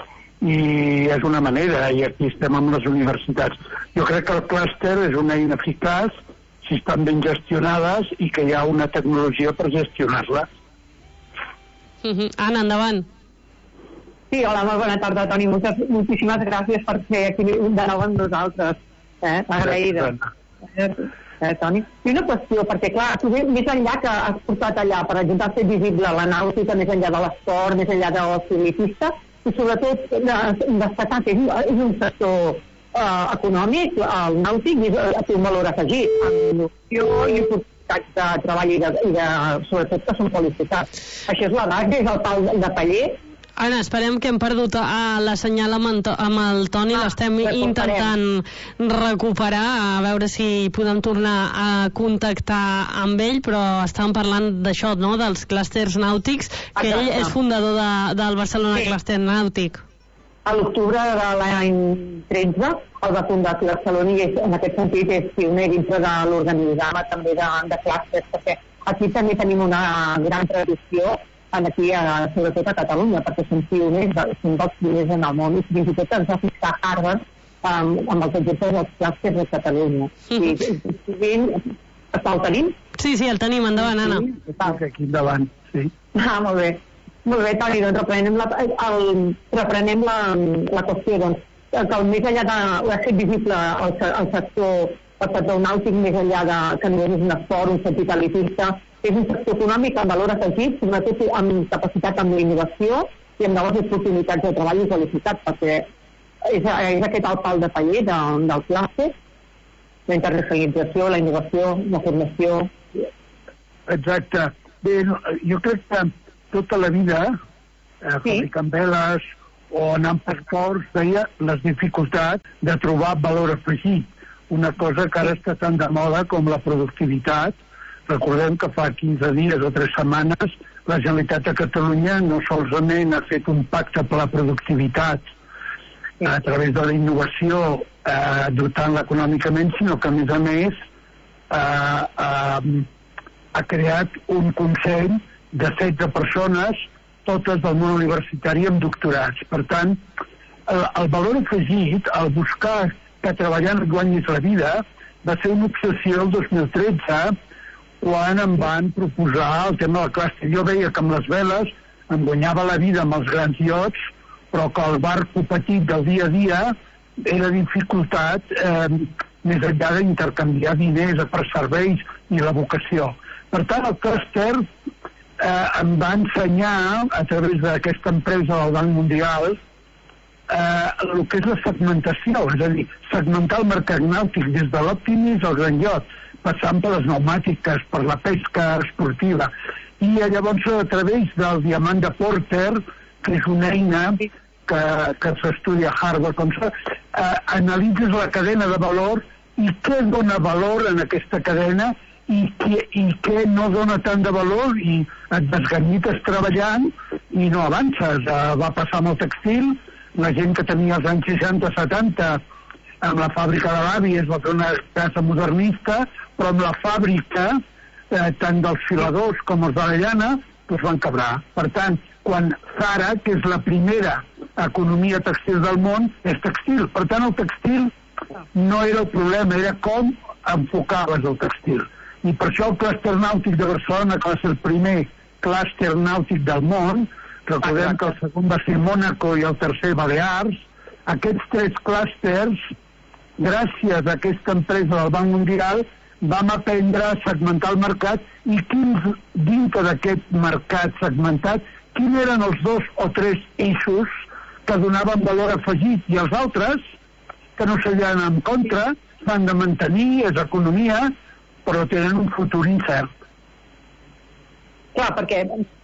i és una manera, i aquí estem amb les universitats. Jo crec que el clúster és una eina eficaç si estan ben gestionades i que hi ha una tecnologia per gestionar-les. Uh-huh. Anna, endavant. Sí, hola, molt bona tarda, Toni. Moltes, moltíssimes gràcies per ser aquí de nou amb nosaltres. Eh? Agraïda. Eh, Toni? I una qüestió, perquè clar, tu més enllà que has portat allà, per exemple, fer visible la nàutica, més enllà de l'esport, més enllà de l'oci elitista, i sobretot destacar que és un sector eh, econòmic, el nàutic, i té un valor afegit, amb innovació i oportunitats de treball i, de, i de, sobretot que són qualificats. Això és la base, és el pal de paller. Anna, esperem que hem perdut uh, la senyal amb, amb el Toni, ah, l'estem intentant recuperar, a veure si podem tornar a contactar amb ell, però estàvem parlant d'això, no?, dels clústers nàutics, que Exacte. ell és fundador de, del Barcelona sí. Cluster Nàutic. A l'octubre de l'any tretze el va fundar a Barcelona i és, en aquest sentit és pioner dintre de l'organigrama també de, de clústers, perquè aquí també tenim una gran tradició aquí, a, sobretot a Catalunya, perquè som pioners, som dels pioners en el món, i fins i tot ens va fixar Harvard um, amb els exemples dels clústers de Catalunya. Mm. I sovint, el tenim? Sí, sí, el tenim, endavant, Anna. Sí, aquí endavant, sí. Ah, molt bé. Molt bé, Toni, doncs reprenem la, el, reprenem la, la qüestió, doncs, que més enllà de, de ser visible el, el sector el sector nàutic, més enllà de que no és un esport, un sentit elitista, és un sector econòmic amb valor afegit, sobretot amb capacitat amb la innovació i amb noves oportunitats de treball i qualificat, perquè és, és aquest el pal de paller de, del clúster, la internacionalització, la innovació, la formació. Exacte. Bé, no, jo crec que tota la vida, eh, sí. fabricant veles o anant per ports, veia les dificultats de trobar valor afegit. Una cosa que ara està tan de moda com la productivitat. Recordem que fa quinze dies o tres setmanes la Generalitat de Catalunya no solament ha fet un pacte per la productivitat a través de la innovació, eh, dotant-la econòmicament, sinó que a més a més eh, eh, ha creat un consell de setze persones, totes del món universitari amb doctorats. Per tant, el, el valor afegit, el buscar que treballant guanyis la vida, va ser una obsessió el dos mil tretze, quan em van proposar el tema del clúster. Jo veia que amb les veles em guanyava la vida amb els grans iots, però que el barco petit del dia a dia era dificultat eh, més enllà d'intercanviar diners per serveis i la vocació. Per tant, el clúster eh, em va ensenyar, a través d'aquesta empresa del Banc Mundial, eh, el que és la segmentació, és a dir, segmentar el mercat nàutic des de l'optimis al gran iot, passant per les pneumàtiques, per la pesca esportiva. I llavors, a través del diamant de Porter, que és una eina que, que s'estudia a Harvard, com se, eh, analitzes la cadena de valor i què dona valor en aquesta cadena i què, i què no dona tant de valor, i et desganyites treballant i no avances. Eh, va passar amb el textil, la gent que tenia els anys seixanta setanta amb la fàbrica de l'avi es va fer una casa modernista, però amb la fàbrica, eh, tant dels filadors com els de la llana, doncs van quebrar. Per tant, quan Zara, que és la primera economia textil del món, és textil. Per tant, el textil no era el problema, era com enfocaves el textil. I per això el clúster nàutic de Barcelona, que va ser el primer clúster nàutic del món, recordem que el segon va ser Mònaco i el tercer Balears, aquests tres clústers, gràcies a aquesta empresa del Banc Mundial, vam aprendre a segmentar el mercat i quins, dintre d'aquest mercat segmentat, quins eren els dos o tres eixos que donaven valor afegit, i els altres, que no s'havien en contra, s'han de mantenir, és economia, però tenen un futur incert. Clar, perquè,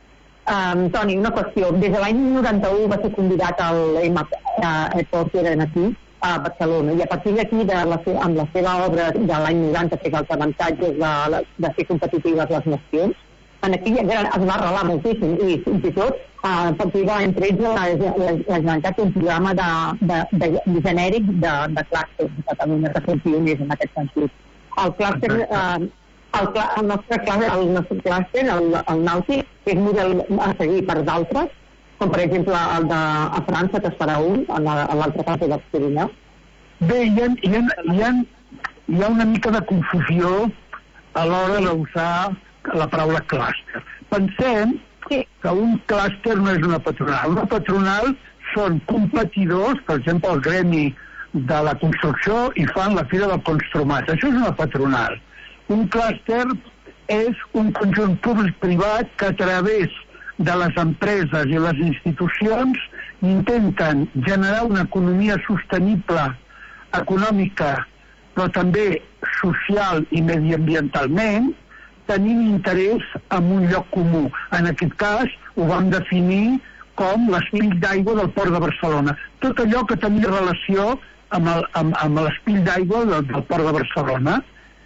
um, Toni, una qüestió. Des de l'any noranta-u va ser convidat al M Porter aquí, a Barcelona, i a partir d'aquí, de la, amb la seva obra de l'any noranta, que és els avantatges de, de ser competitives les nacions, en aquí es va arrelar moltíssim, i fins i tot a partir de l'any tretze la, la, la Generalitat té un programa de, de, de, de genèric de, de clúster de Catalunya, que són pioners en aquest sentit. El clúster, eh, el, el nostre clúster, el nostre clúster, el, el nàutic, és model a seguir per d'altres, com per exemple el de a França, que es farà un, a l'altre cas del Pirineu. Bé, hi ha, hi, ha, hi, ha, hi ha una mica de confusió a l'hora d'usar la paraula clúster. Pensem que un clúster no és una patronal. Una patronal són competidors, per exemple, el gremi de la construcció, i fan la Fira del Construmat. Això és una patronal. Un clúster és un conjunt públic-privat que a través de les empreses i les institucions intenten generar una economia sostenible, econòmica, però també social i mediambientalment, tenint interès en un lloc comú. En aquest cas ho vam definir com l'espill d'aigua del Port de Barcelona. Tot allò que tenia relació amb, el, amb, amb l'espill d'aigua del, del Port de Barcelona.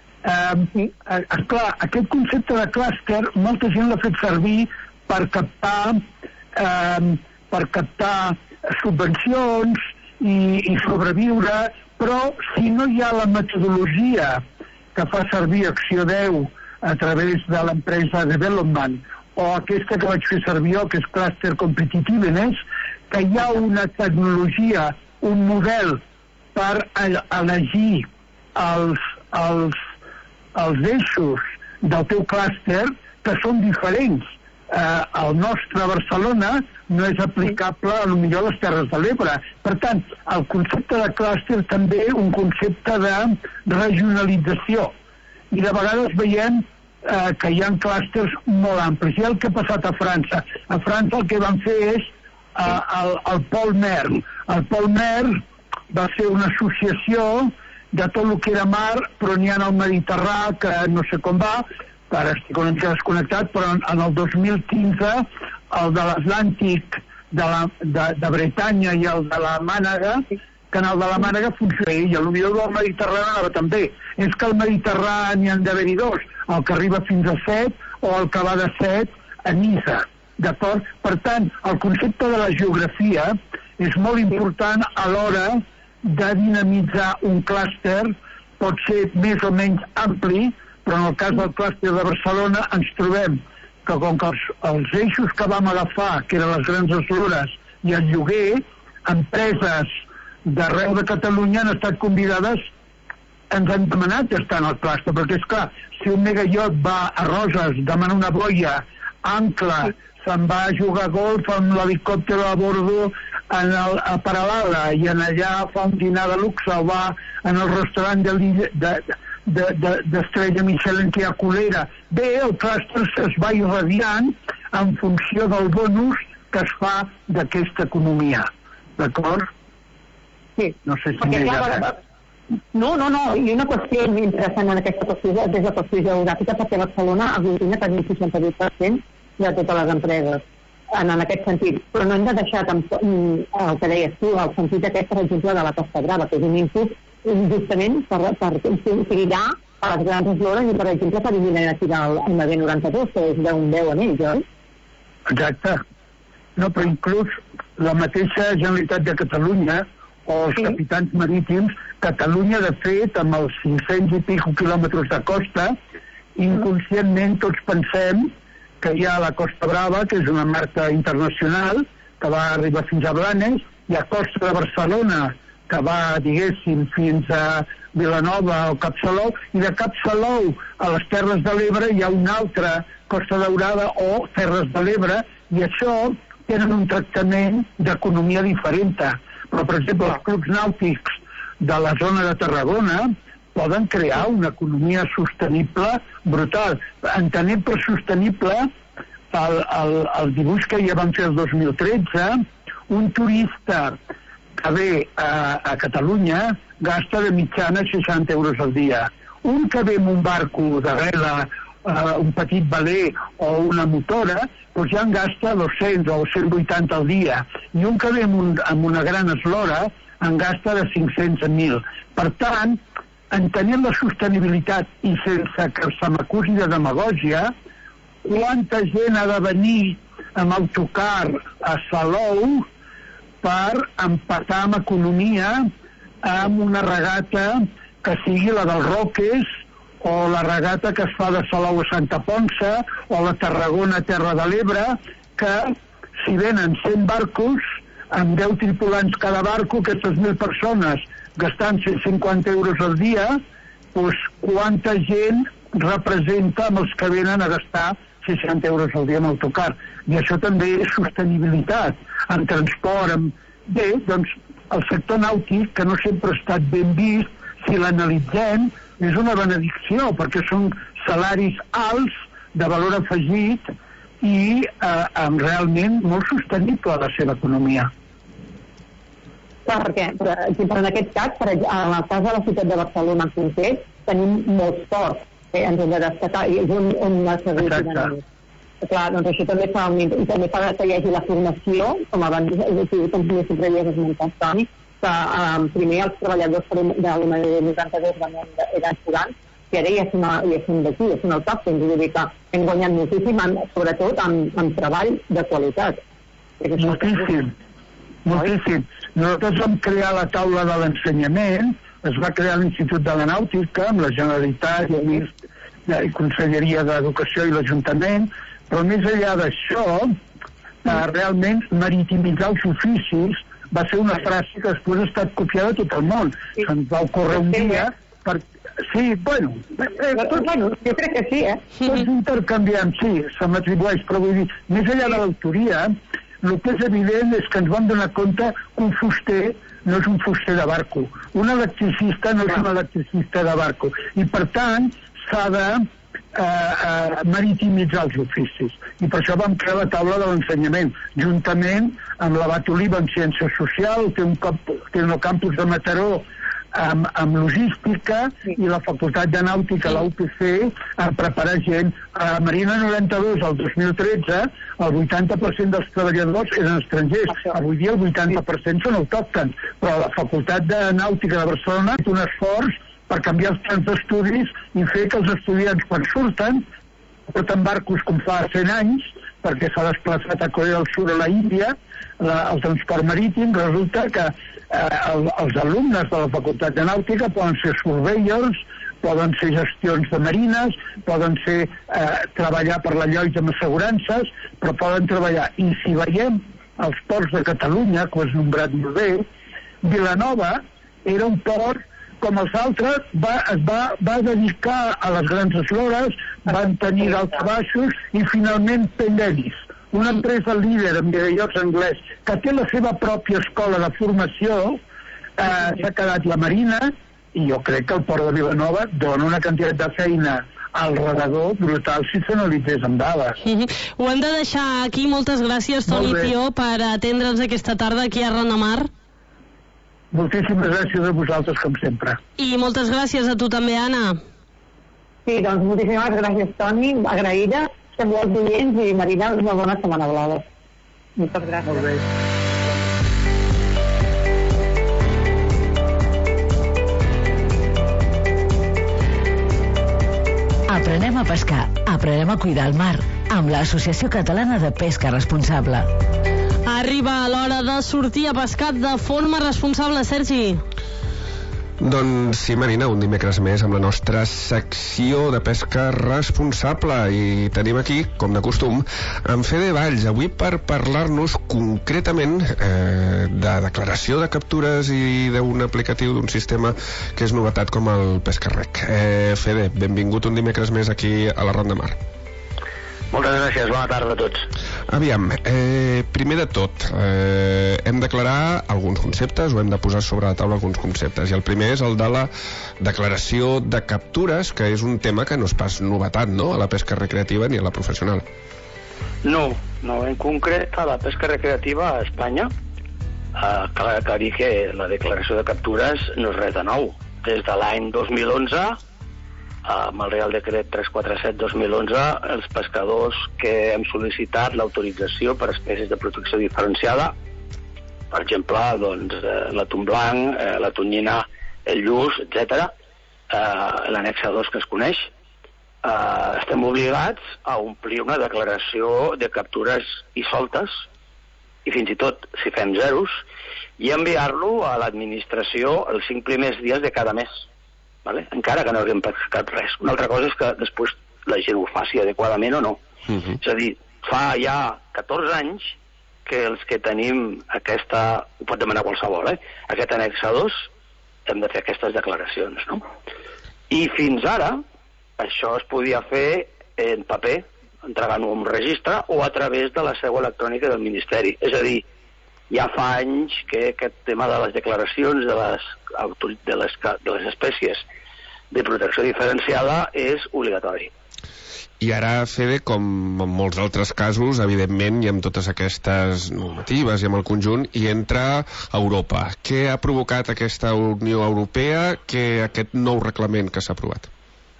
Eh, eh, esclar, aquest concepte de clúster molta gent l'ha fet servir per captar, eh, per captar subvencions i, i sobreviure, però si no hi ha la metodologia que fa servir Acció deu a través de l'empresa Development, o aquesta que vaig fer servir jo, que és Cluster Competitiveness, que hi ha una tecnologia, un model per elegir els, els, els eixos del teu clúster que són diferents. Eh, el nostre Barcelona no és aplicable a lo millor a les Terres de l'Ebre. Per tant, el concepte de clúster també és un concepte de regionalització, i de vegades veiem eh, que hi ha clústers molt amplis. I el que ha passat a França? A França el que van fer és eh, el, el Pol Mer. El Pol Mer va ser una associació de tot el que era mar, però n'hi ha al Mediterrani, que no sé com va, ara estic una mica desconnectat, però en, en el dos mil quinze el de l'Atlàntic de, la, de, de Bretanya i el de la Mànega, que en el de la Mànega funciona, i el millor del Mediterrani anava també. És que al Mediterrani n'hi han d'haver-hi dos, el que arriba fins a set o el que va de set a Niça, d'acord? Per tant, el concepte de la geografia és molt important a l'hora de dinamitzar un clúster. Pot ser més o menys ampli, però en el cas del clúster de Barcelona ens trobem que com que els, els eixos que vam agafar, que eren les grans eslores i el lloguer, empreses d'arreu de Catalunya han estat convidades, ens han demanat estar en el clúster, perquè és clar, si un megaiot va a Roses, demana una boia, ancla, se'n va a jugar golf amb l'helicòpter a bordo en el, a Paralala, i en allà fa un dinar de luxe, o va en el restaurant de l'illa de, de, de, d'Estrella Michelin que hi ha Colera. Bé, el clúster es va irradiant en funció del bonus que es fa d'aquesta economia. D'acord? Sí. No sé si Perquè, m'he clar, agradat. No, no, no, i una qüestió interessant en aquesta qüestió, des de la qüestió geogràfica, perquè Barcelona aglutina quasi el seixanta-vuit per cent de totes les empreses, en, en aquest sentit. Però no hem de deixar tampoc, el que deies tu, el sentit aquest, per exemple, de la Costa Brava, que és un input justament per, per cridar a les grans eslores i, per exemple, per eliminar aquí el, el M B noranta-dos, que és d'un deu en ells, oi? Exacte. No, però inclús la mateixa Generalitat de Catalunya o els sí. capitans marítims, Catalunya, de fet, amb els cinc-cents i pico quilòmetres de costa, inconscientment tots pensem que hi ha la Costa Brava, que és una marca internacional, que va arribar fins a Blanes, hi ha Costa de Barcelona, que va, diguéssim, fins a Vilanova o Capçalou, i de Capçalou a les Terres de l'Ebre hi ha una altra Costa Daurada o Terres de l'Ebre, i això tenen un tractament d'economia diferent. Però, per exemple, els clubs nàutics de la zona de Tarragona poden crear una economia sostenible brutal. Entenem per sostenible el, el, el dibuix que ja vam fer el dos mil tretze, un turista que ve a, a Catalunya gasta de mitjana seixanta euros al dia. Un que ve amb un barco de vela, uh, un petit veler o una motora, doncs ja en gasta dos-cents o cent vuitanta al dia. I un que ve amb, un, amb una gran eslora en gasta de cinc-cents a mil. Per tant, entenent la sostenibilitat i sense que se m'acusi de demagògia, quanta gent ha de venir amb autocar a Salou per empatar amb economia amb una regata que sigui la dels Roques o la regata que es fa de Salou a Santa Ponça o la Tarragona Terra de l'Ebre, que si venen cent barcos amb deu tripulants cada barco, aquestes mil persones gastant cent cinquanta euros al dia, doncs quanta gent representa amb els que venen a gastar seixanta euros al dia en autocar. I això també és sostenibilitat en transport. En... Bé, doncs el sector nàutic, que no sempre ha estat ben vist, si l'analitzem, és una benedicció, perquè són salaris alts, de valor afegit, i eh, realment molt sostenible la seva economia. Clar, perquè, per exemple, en aquest cas, per, en el cas de la ciutat de Barcelona en concret, tenim molts ports, eh, ens hem de destacar, i és on, on la servicia. Clar, doncs això també fa, un, i també fa que hi hagi la formació, com abans, com sempre hi has esmentat, Toni, que um, primer els treballadors de l'U M D noranta-dos eren estudiants, i ara ja són, ja són d'aquí, ja són al top, vull dir que hem guanyat moltíssim, amb, sobretot amb, amb treball de qualitat. Moltíssim, moltíssim. Nosaltres vam crear la taula de l'ensenyament, es va crear l'Institut de la Nàutica, amb la Generalitat i la Conselleria d'Educació i l'Ajuntament, però més enllà d'això, eh, realment maritimitzar els oficis va ser una frase que després ha estat copiada a tot el món. Sí. Se'ns va ocórrer un dia... Per... Sí, bueno... Eh, tot, bueno, jo crec que sí, eh? Tots intercanviem, sí, se m'atribueix, però vull dir, més enllà de l'autoria, el que és evident és que ens vam donar compte que un fuster no és un fuster de barco. Un electricista no és un electricista de barco. I, per tant, s'ha de eh, eh, maritimitzar els oficis. I per això vam crear la taula de l'ensenyament, juntament amb l'Abat Oliva en Ciència Social, té un, camp, té un campus de Mataró amb, amb logística, sí. I la Facultat de Nàutica, la U P C, a preparar gent. A Marina noranta-dos, el dos mil tretze, el vuitanta per cent dels treballadors eren estrangers. Això. Avui dia el vuitanta per cent són autòctons, però la Facultat de Nàutica de Barcelona ha fet un esforç per canviar els plans d'estudis i fer que els estudiants, quan surten, porten barcos com fa cent anys, perquè s'ha desplaçat a Corea del Sud, a la Índia, la, el transport marítim. Resulta que eh, el, els alumnes de la Facultat de Nàutica poden ser surveyors, poden ser gestions de marines, poden ser eh, treballar per la Lloyds amb assegurances, però poden treballar. I si veiem els ports de Catalunya, que ho has nombrat molt bé, Vilanova era un port com els altres, va, es va, va dedicar a les grans eslores, van tenir daltabaixos i finalment Pendelis, una empresa líder en videojocs anglès, que té la seva pròpia escola de formació, eh, s'ha quedat la Marina, i jo crec que el port de Vilanova dona una quantitat de feina al redador brutal si s'analitzés amb dades. Uh-huh. Ho hem de deixar aquí. Moltes gràcies, Toni Tió, per atendre'ns aquesta tarda aquí a Rondemar. Moltíssimes gràcies a vosaltres, com sempre. I moltes gràcies a tu també, Anna. Sí, doncs moltíssimes gràcies, Toni, agraïda. Estem molt oients i Marina, una bona setmana blava. Moltes gràcies. Molt bé. Aprenem a pescar, aprenem a cuidar el mar, amb l'Associació Catalana de Pesca Responsable. Arriba l'hora de sortir a pescar de forma responsable, Sergi. Doncs sí, Marina, un dimecres més amb la nostra secció de pesca responsable, i tenim aquí, com de costum, en Fede Valls, avui per parlar-nos concretament eh, de declaració de captures i d'un aplicatiu d'un sistema que és novetat com el Pescarrec. Eh, Fede, benvingut un dimecres més aquí a la Rondemar. Moltes gràcies, bona tarda a tots. Aviam, eh, primer de tot, eh, hem d'aclarar alguns conceptes, o hem de posar sobre la taula alguns conceptes, i el primer és el de la declaració de captures, que és un tema que no és pas novetat, no?, a la pesca recreativa ni a la professional. No, no, en concret a la pesca recreativa a Espanya, eh, cal aclarir que la declaració de captures no és res de nou. Des de l'any dos mil onze, amb el Real Decret tres cents quaranta-set dos mil onze, els pescadors que hem sol·licitat l'autorització per espècies de protecció diferenciada, per exemple, doncs, eh, l'atún blanc, eh, la tonyina, el lluç, etcètera, eh, l'annexa dos que es coneix, eh, estem obligats a omplir una declaració de captures i soltes, i fins i tot, si fem zeros, i enviar-lo a l'administració els cinc primers dies de cada mes. Vale? Encara que no haguem pescat res. Una altra cosa és que després la gent ho faci adequadament o no. Uh-huh. És a dir, fa ja catorze anys que els que tenim aquesta, ho pot demanar qualsevol, eh? aquest annexa dos, hem de fer aquestes declaracions, no? I fins ara això es podia fer en paper, entregant-ho a un registre, o a través de la seu electrònica del Ministeri. És a dir, ja fa anys que aquest tema de les declaracions de les, de les, de les espècies de protecció diferenciada és obligatori. I ara, Fede, com en molts altres casos, evidentment, i amb totes aquestes normatives i amb el conjunt, hi entra Europa. Què ha provocat aquesta Unió Europea, que aquest nou reglament que s'ha aprovat?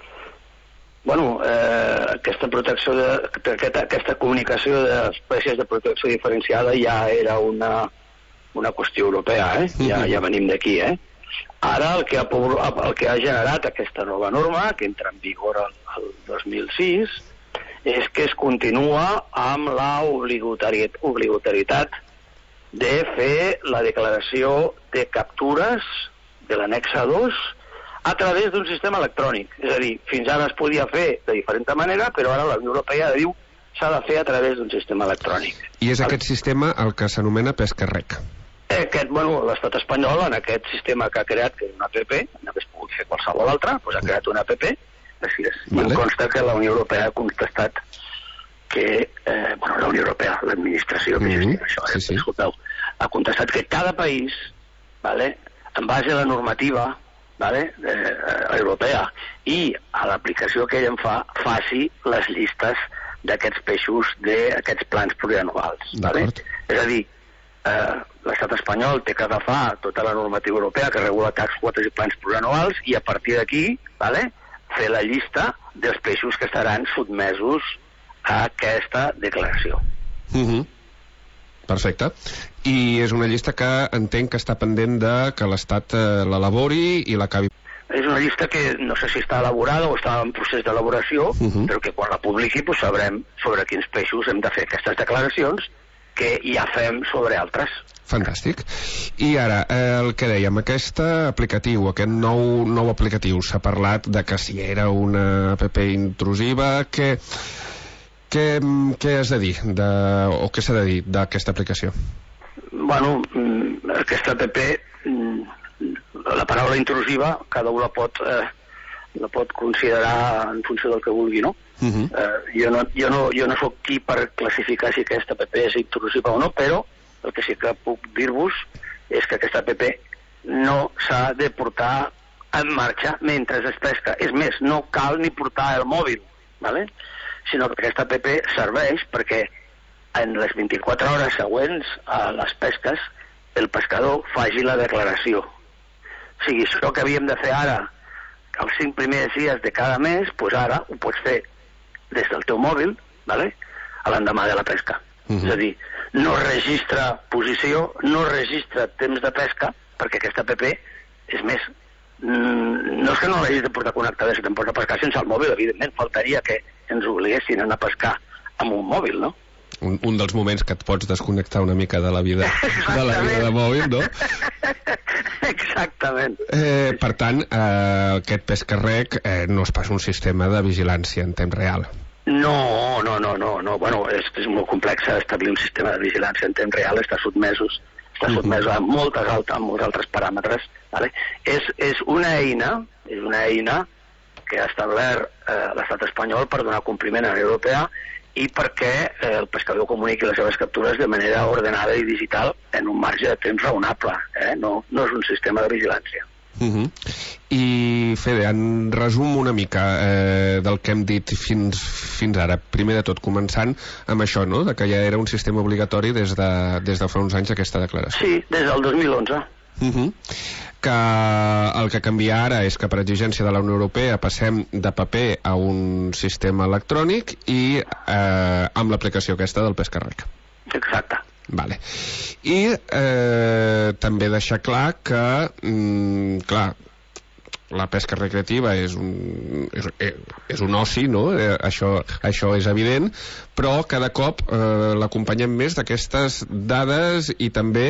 Bueno, eh, aquesta protecció de, aquesta, aquesta comunicació d'espècies de protecció diferenciada ja era una, una qüestió europea, eh? Ja, ja venim d'aquí, eh? Ara el que, ha, el que ha generat aquesta nova norma, que entra en vigor el, el dos mil sis, és que es continua amb la obligatorietat, obligatorietat de fer la declaració de captures de l'annexa dos a través d'un sistema electrònic. És a dir, fins ara es podia fer de diferent manera, però ara la Unió Europea diu s'ha de fer a través d'un sistema electrònic. I és aquest el... sistema el que s'anomena Pescarrec. Aquest, bueno, l'estat espanyol, en aquest sistema que ha creat, que és una app, no hagués pogut fer qualsevol altra, doncs ha creat una app, així és. Vale. I em consta que la Unió Europea ha contestat que, eh, bueno, la Unió Europea, l'administració, que mm-hmm. gestiva això, eh, sí, sí. Escolteu, ha contestat que cada país, vale, en base a la normativa, vale, eh, europea i a l'aplicació que ell en fa, faci les llistes d'aquests peixos d'aquests plans plurianuals. Vale? És a dir, eh, l'estat espanyol té que agafar tota la normativa europea que regula taxes, quotes i plans plurianuals i a partir d'aquí, vale, fer la llista dels peixos que estaran sotmesos a aquesta declaració. Mhm. Perfecte. I és una llista que entenc que està pendent de que l'Estat eh, l'elabori i l'acabi. És una llista que no sé si està elaborada o està en procés d'elaboració, uh-huh. però que quan la publiqui pues, sabrem sobre quins peixos hem de fer aquestes declaracions que ja fem sobre altres. Fantàstic. I ara, eh, el que dèiem, aquest aplicatiu, aquest nou, nou aplicatiu, s'ha parlat de que si era una app intrusiva, que... Què, què has de dir, de, o què s'ha de dir d'aquesta aplicació? Bueno, aquesta app, la paraula intrusiva, cada un la pot, eh, la pot considerar en funció del que vulgui, no? Uh-huh. eh, jo no, jo no, jo no soc qui per classificar si aquesta app és intrusiva o no, però el que sí que puc dir-vos és que aquesta app no s'ha de portar en marxa mentre es pesca. És més, no cal ni portar el mòbil, ¿vale? Sinó que aquesta app serveix perquè en les vint-i-quatre hores següents a les pesques el pescador faci la declaració. O sigui, això que havíem de fer ara els cinc primers dies de cada mes, doncs ara ho pots fer des del teu mòbil, ¿vale? A l'endemà de la pesca. Uh-huh. És a dir, no registra posició, no registra temps de pesca, perquè aquesta app, és més, no és que no l'hagis de portar connectada, si te'n pots a pescar sense el mòbil, evidentment, faltaria que ens obliguessin a anar a pescar amb un mòbil, no? Un, un dels moments que et pots desconnectar una mica de la vida de la vida de mòbil, no? Exactament. Eh, per tant, eh, aquest Pescarrec eh, no és pas un sistema de vigilància en temps real. No, no, no, no, no. Bueno, és, és molt complex establir un sistema de vigilància en temps real, està sotmesos, està sotmès a moltes altres, a molts altres paràmetres, ¿vale? És, és una eina, és una eina que ha establert eh, l'estat espanyol per donar compliment a la Unió Europea i perquè eh, el pescador comuniqui les seves captures de manera ordenada i digital en un marge de temps raonable, eh? no, no és un sistema de vigilància. Uh-huh. I Fede, en resum una mica eh, del que hem dit fins, fins ara, primer de tot començant amb això, no?, de que ja era un sistema obligatori des de, des de fa uns anys aquesta declaració. Sí, des del dos mil onze. Uh-huh. Que el que canvia ara és que per exigència de la Unió Europea passem de paper a un sistema electrònic i eh, amb l'aplicació aquesta del Pescarrec. Exacte. Vale. I eh, també deixar clar que mm, clar, la pesca recreativa és un, és, és un oci, no? Eh, això, això és evident, però cada cop eh, l'acompanyem més d'aquestes dades i també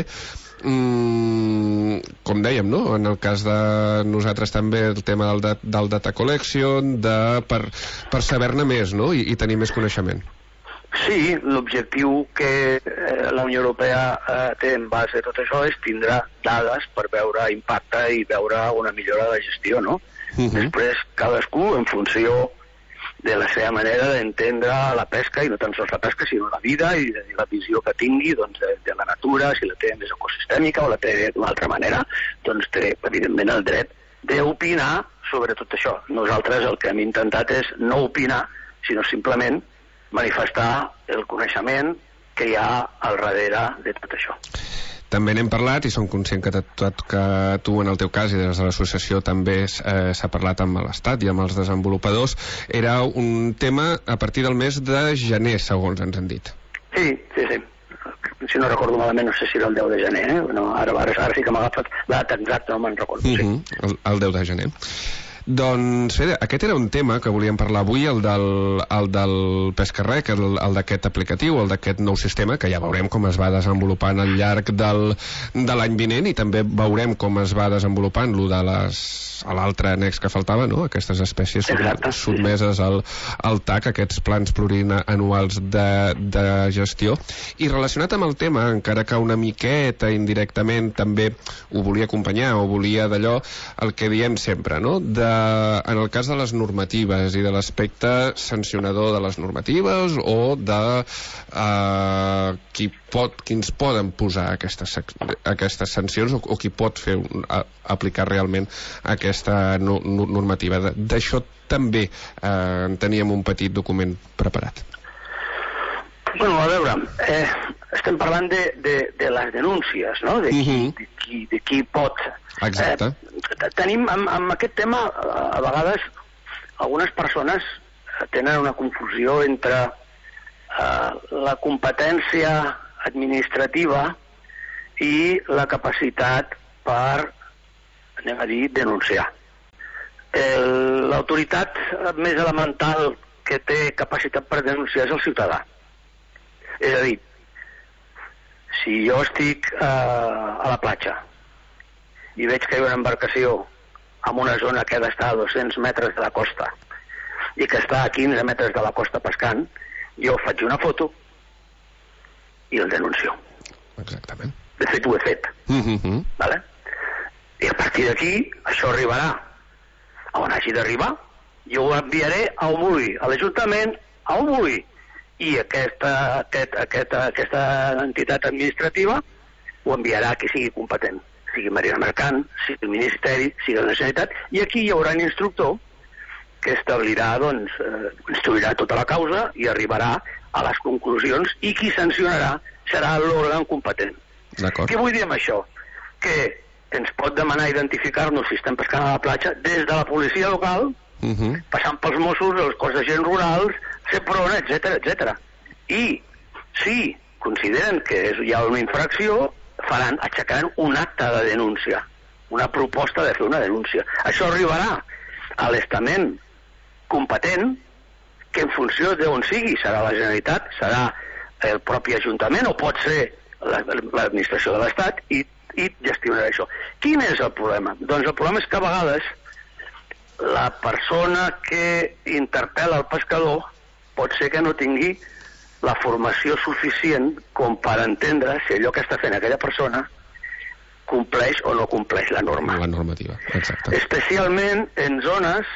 Mm, com dèiem, no? En el cas de nosaltres també el tema del, dat del data collection de, per, per saber-ne més, no? I, i tenir més coneixement. Sí, l'objectiu que eh, la Unió Europea eh, té en base a tot això és tindre dades per veure impacte i veure una millora de la gestió, no? Uh-huh. Després cadascú en funció de la seva manera d'entendre la pesca, i no tan sols la pesca, sinó la vida i la visió que tingui doncs, de, de la natura, si la té més ecosistèmica o la té d'una altra manera, doncs té, evidentment, el dret d'opinar sobre tot això. Nosaltres el que hem intentat és no opinar, sinó simplement manifestar el coneixement que hi ha al darrere de tot això. També n'hem parlat i som conscient que, tot, que tu en el teu cas i des de l'associació també eh, s'ha parlat amb l'Estat i amb els desenvolupadors. Era un tema a partir del mes de gener, segons ens han dit. Sí, sí, sí. Si no recordo malament, no sé si era el deu de gener, eh? No, ara, ara, ara sí que m'ha agafat la data exacta, no me'n recordo. Uh-huh. Sí. el, el deu de gener. Doncs, Fede, aquest era un tema que volíem parlar avui, el del, el del Pescarrec, el, el d'aquest aplicatiu, el d'aquest nou sistema, que ja veurem com es va desenvolupant al llarg del, de l'any vinent, i també veurem com es va desenvolupant lo de les, a l'altre annex que faltava, no?, aquestes espècies sotmeses al, al T A C, aquests plans plurianuals de, de gestió. I relacionat amb el tema, encara que una miqueta indirectament també ho volia acompanyar, o volia d'allò, el que diem sempre, no?, de en el cas de les normatives i de l'aspecte sancionador de les normatives o de eh, qui pot, qui ens poden posar aquestes, aquestes sancions o, o qui pot fer un, a, aplicar realment aquesta no, no, normativa. D'això també eh, en teníem un petit document preparat. Bueno, a veure, eh, estem parlant de, de, de les denúncies, no?, de qui, uh-huh. de qui, de qui pot. Exacte. Eh, tenim, amb, amb aquest tema, a vegades, algunes persones tenen una confusió entre eh, la competència administrativa i la capacitat per, anem a dir, denunciar. L'autoritat més elemental que té capacitat per denunciar és el ciutadà. És a dir, si jo estic eh, a la platja i veig que hi ha una embarcació en una zona que ha d'estar a dos-cents metres de la costa i que està a quinze metres de la costa pescant, jo faig una foto i el denuncio. Exactament. De fet, ho he fet. Mm-hmm. Vale? I a partir d'aquí, això arribarà a on hagi d'arribar. Jo ho enviaré a on vulgui, a l'Ajuntament, a on vulgui. I aquesta, aquest, aquesta, aquesta entitat administrativa ho enviarà a qui sigui competent. sigui Marina Mercant, sigui el Ministeri, sigui la Generalitat, i aquí hi haurà un instructor que establirà, doncs, eh, instruirà tota la causa i arribarà a les conclusions, i qui sancionarà serà l'òrgan competent. Què vull dir amb això? Que ens pot demanar identificar-nos si estem pescant a la platja des de la policia local, uh-huh. passant pels Mossos, els cos d'agents rurals, Seprona, etcètera, etcètera. I si consideren que és, hi ha una infracció, faran, aixecaran un acte de denúncia, una proposta de fer una denúncia. Això arribarà a l'estament competent, que en funció d'on sigui, serà la Generalitat, serà el propi Ajuntament, o pot ser l'administració de l'Estat, i, i gestionarà això. Quin és el problema? Doncs el problema és que a vegades la persona que interpel·la el pescador pot ser que no tingui la formació suficient com per entendre si allò que està fent aquella persona compleix o no compleix la norma. La normativa, exacte. Especialment en zones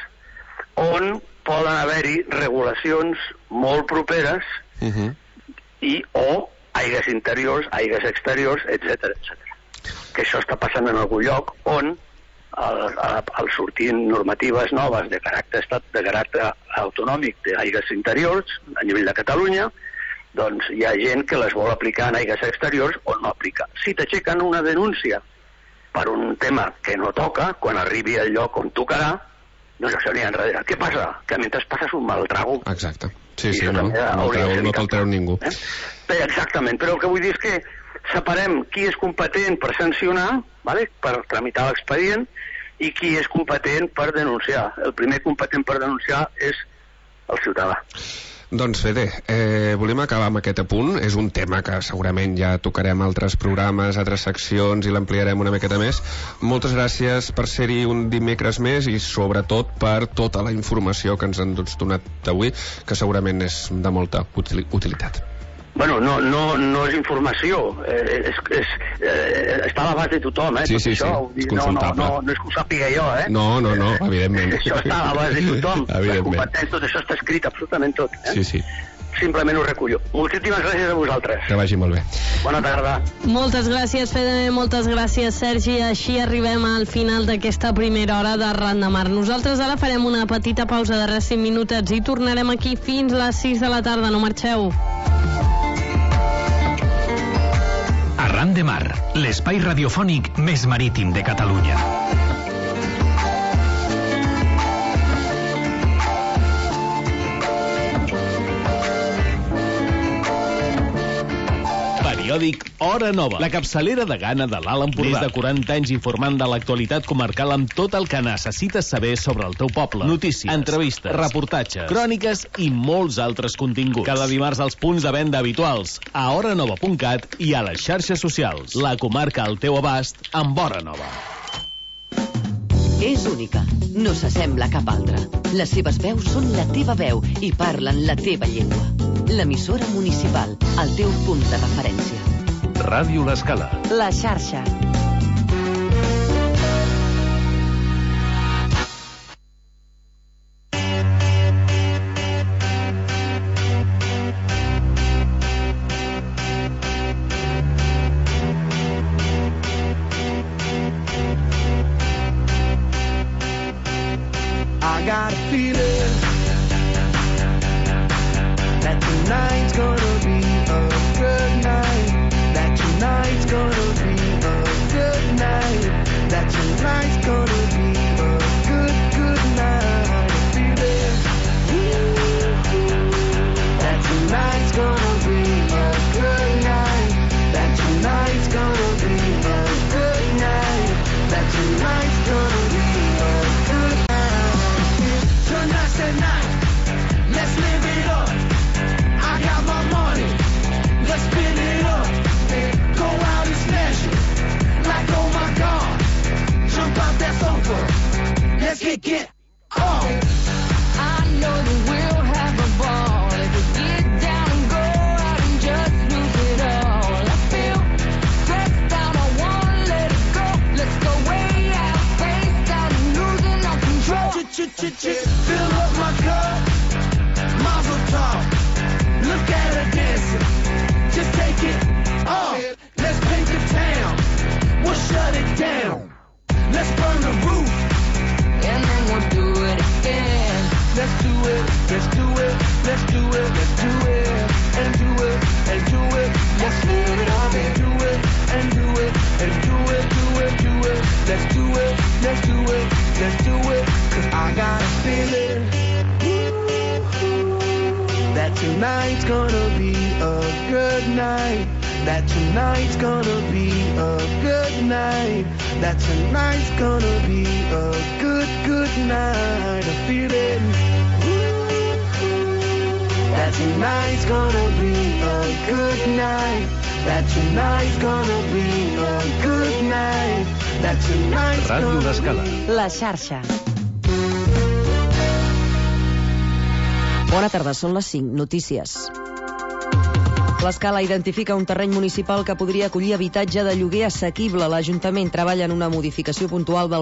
on poden haver-hi regulacions molt properes uh-huh. i o aigües interiors, aigües exteriors, etcètera, etcètera. Que això està passant en algun lloc on al, al sortir normatives noves de caràcter, de caràcter autonòmic d'aigües interiors a nivell de Catalunya, doncs hi ha gent que les vol aplicar en aigües exteriors o no aplica. Si t'aixequen una denúncia per un tema que no toca, quan arribi al lloc on tocarà, doncs això n'hi ha enrere. Què passa? Que mentre passes un mal trago. Exacte. Sí, sí, no, no, treu, no te'l treu ningú. Eh? Bé, exactament, però el que vull dir és que separem qui és competent per sancionar, vale? Per tramitar l'expedient, i qui és competent per denunciar. El primer competent per denunciar és el ciutadà. Doncs Fede, eh, volem acabar amb aquest apunt. És un tema que segurament ja tocarem altres programes, altres seccions, i l'ampliarem una miqueta més. Moltes gràcies per ser-hi un dimecres més, i sobretot per tota la informació que ens han donat avui, que segurament és de molta utilitat. Bueno, no, no, no és informació, eh, és, és, eh, està a l'abast de tothom, eh? Sí, tot sí, això, sí, és no, no, no, no és que ho sàpiga jo, eh? No, no, no, evidentment. Això està a l'abast de tothom, les Evidentment. competències, tot això està escrit, absolutament tot. Eh? Sí, sí. Simplement ho recullo. Moltíssimes gràcies a vosaltres. Que vagi molt bé. Bona tarda. Moltes gràcies, Fede, moltes gràcies, Sergi. Així arribem al final d'aquesta primera hora de Ran de Mar. Nosaltres ara farem una petita pausa de res cinc minutets i tornarem aquí fins les sis de la tarda. No marxeu. Arran de Mar, l'espai radiofònic més marítim de Catalunya. Periòdic Hora Nova, la capçalera de gana de l'Alt Empordà. Més de quaranta anys informant de l'actualitat comarcal amb tot el que necessites saber sobre el teu poble. Notícies, entrevistes, reportatges, cròniques i molts altres continguts. Cada dimarts als punts de venda habituals, a hora nova punt cat i a les xarxes socials. La comarca al teu abast amb Hora Nova. És única, no s'assembla a cap altra. Les seves veus són la teva veu i parlen la teva llengua. L'emissora municipal, el teu punt de referència. Ràdio L'Escala. La xarxa. I got a feeling that tonight's gonna be a good night. That tonight's gonna be a good night. That tonight's gonna be a good, good night. I feel it. That tonight's gonna be a good night. That tonight's gonna be a good night. That tonight's gonna be a good night. Tonight's the night. Let's live it up. I got my money. Let's spin it up. Go out and smash it. Like, oh my God. Jump out that sofa. Let's get get on. I know that we'll have a ball if we get down and go out and just lose it all. I feel stressed out. I wanna let it go. Let's go way out, face out, and losing our control. Fill up my cup. Mazel tov. Look at her dancing. Just take it off. Let's paint the town. We'll shut it down. let's do it, let's do it, let's do it, and do it, and do it, let's live it up and do it, and do it, and do it, do it, do it, let's do it, let's do it, let's do it, cause I got a feeling that tonight's gonna be a good night, that tonight's gonna be a good night, that tonight's gonna be a good, good night. A feeling that tonight's gonna be a good night, that tonight's gonna be a good night, that tonight's Ràdio d'Escala. La xarxa. Bona tarda, són les cinc. Notícies. L'Escala identifica un terreny municipal que podria acollir habitatge de lloguer assequible. L'Ajuntament treballa en una modificació puntual del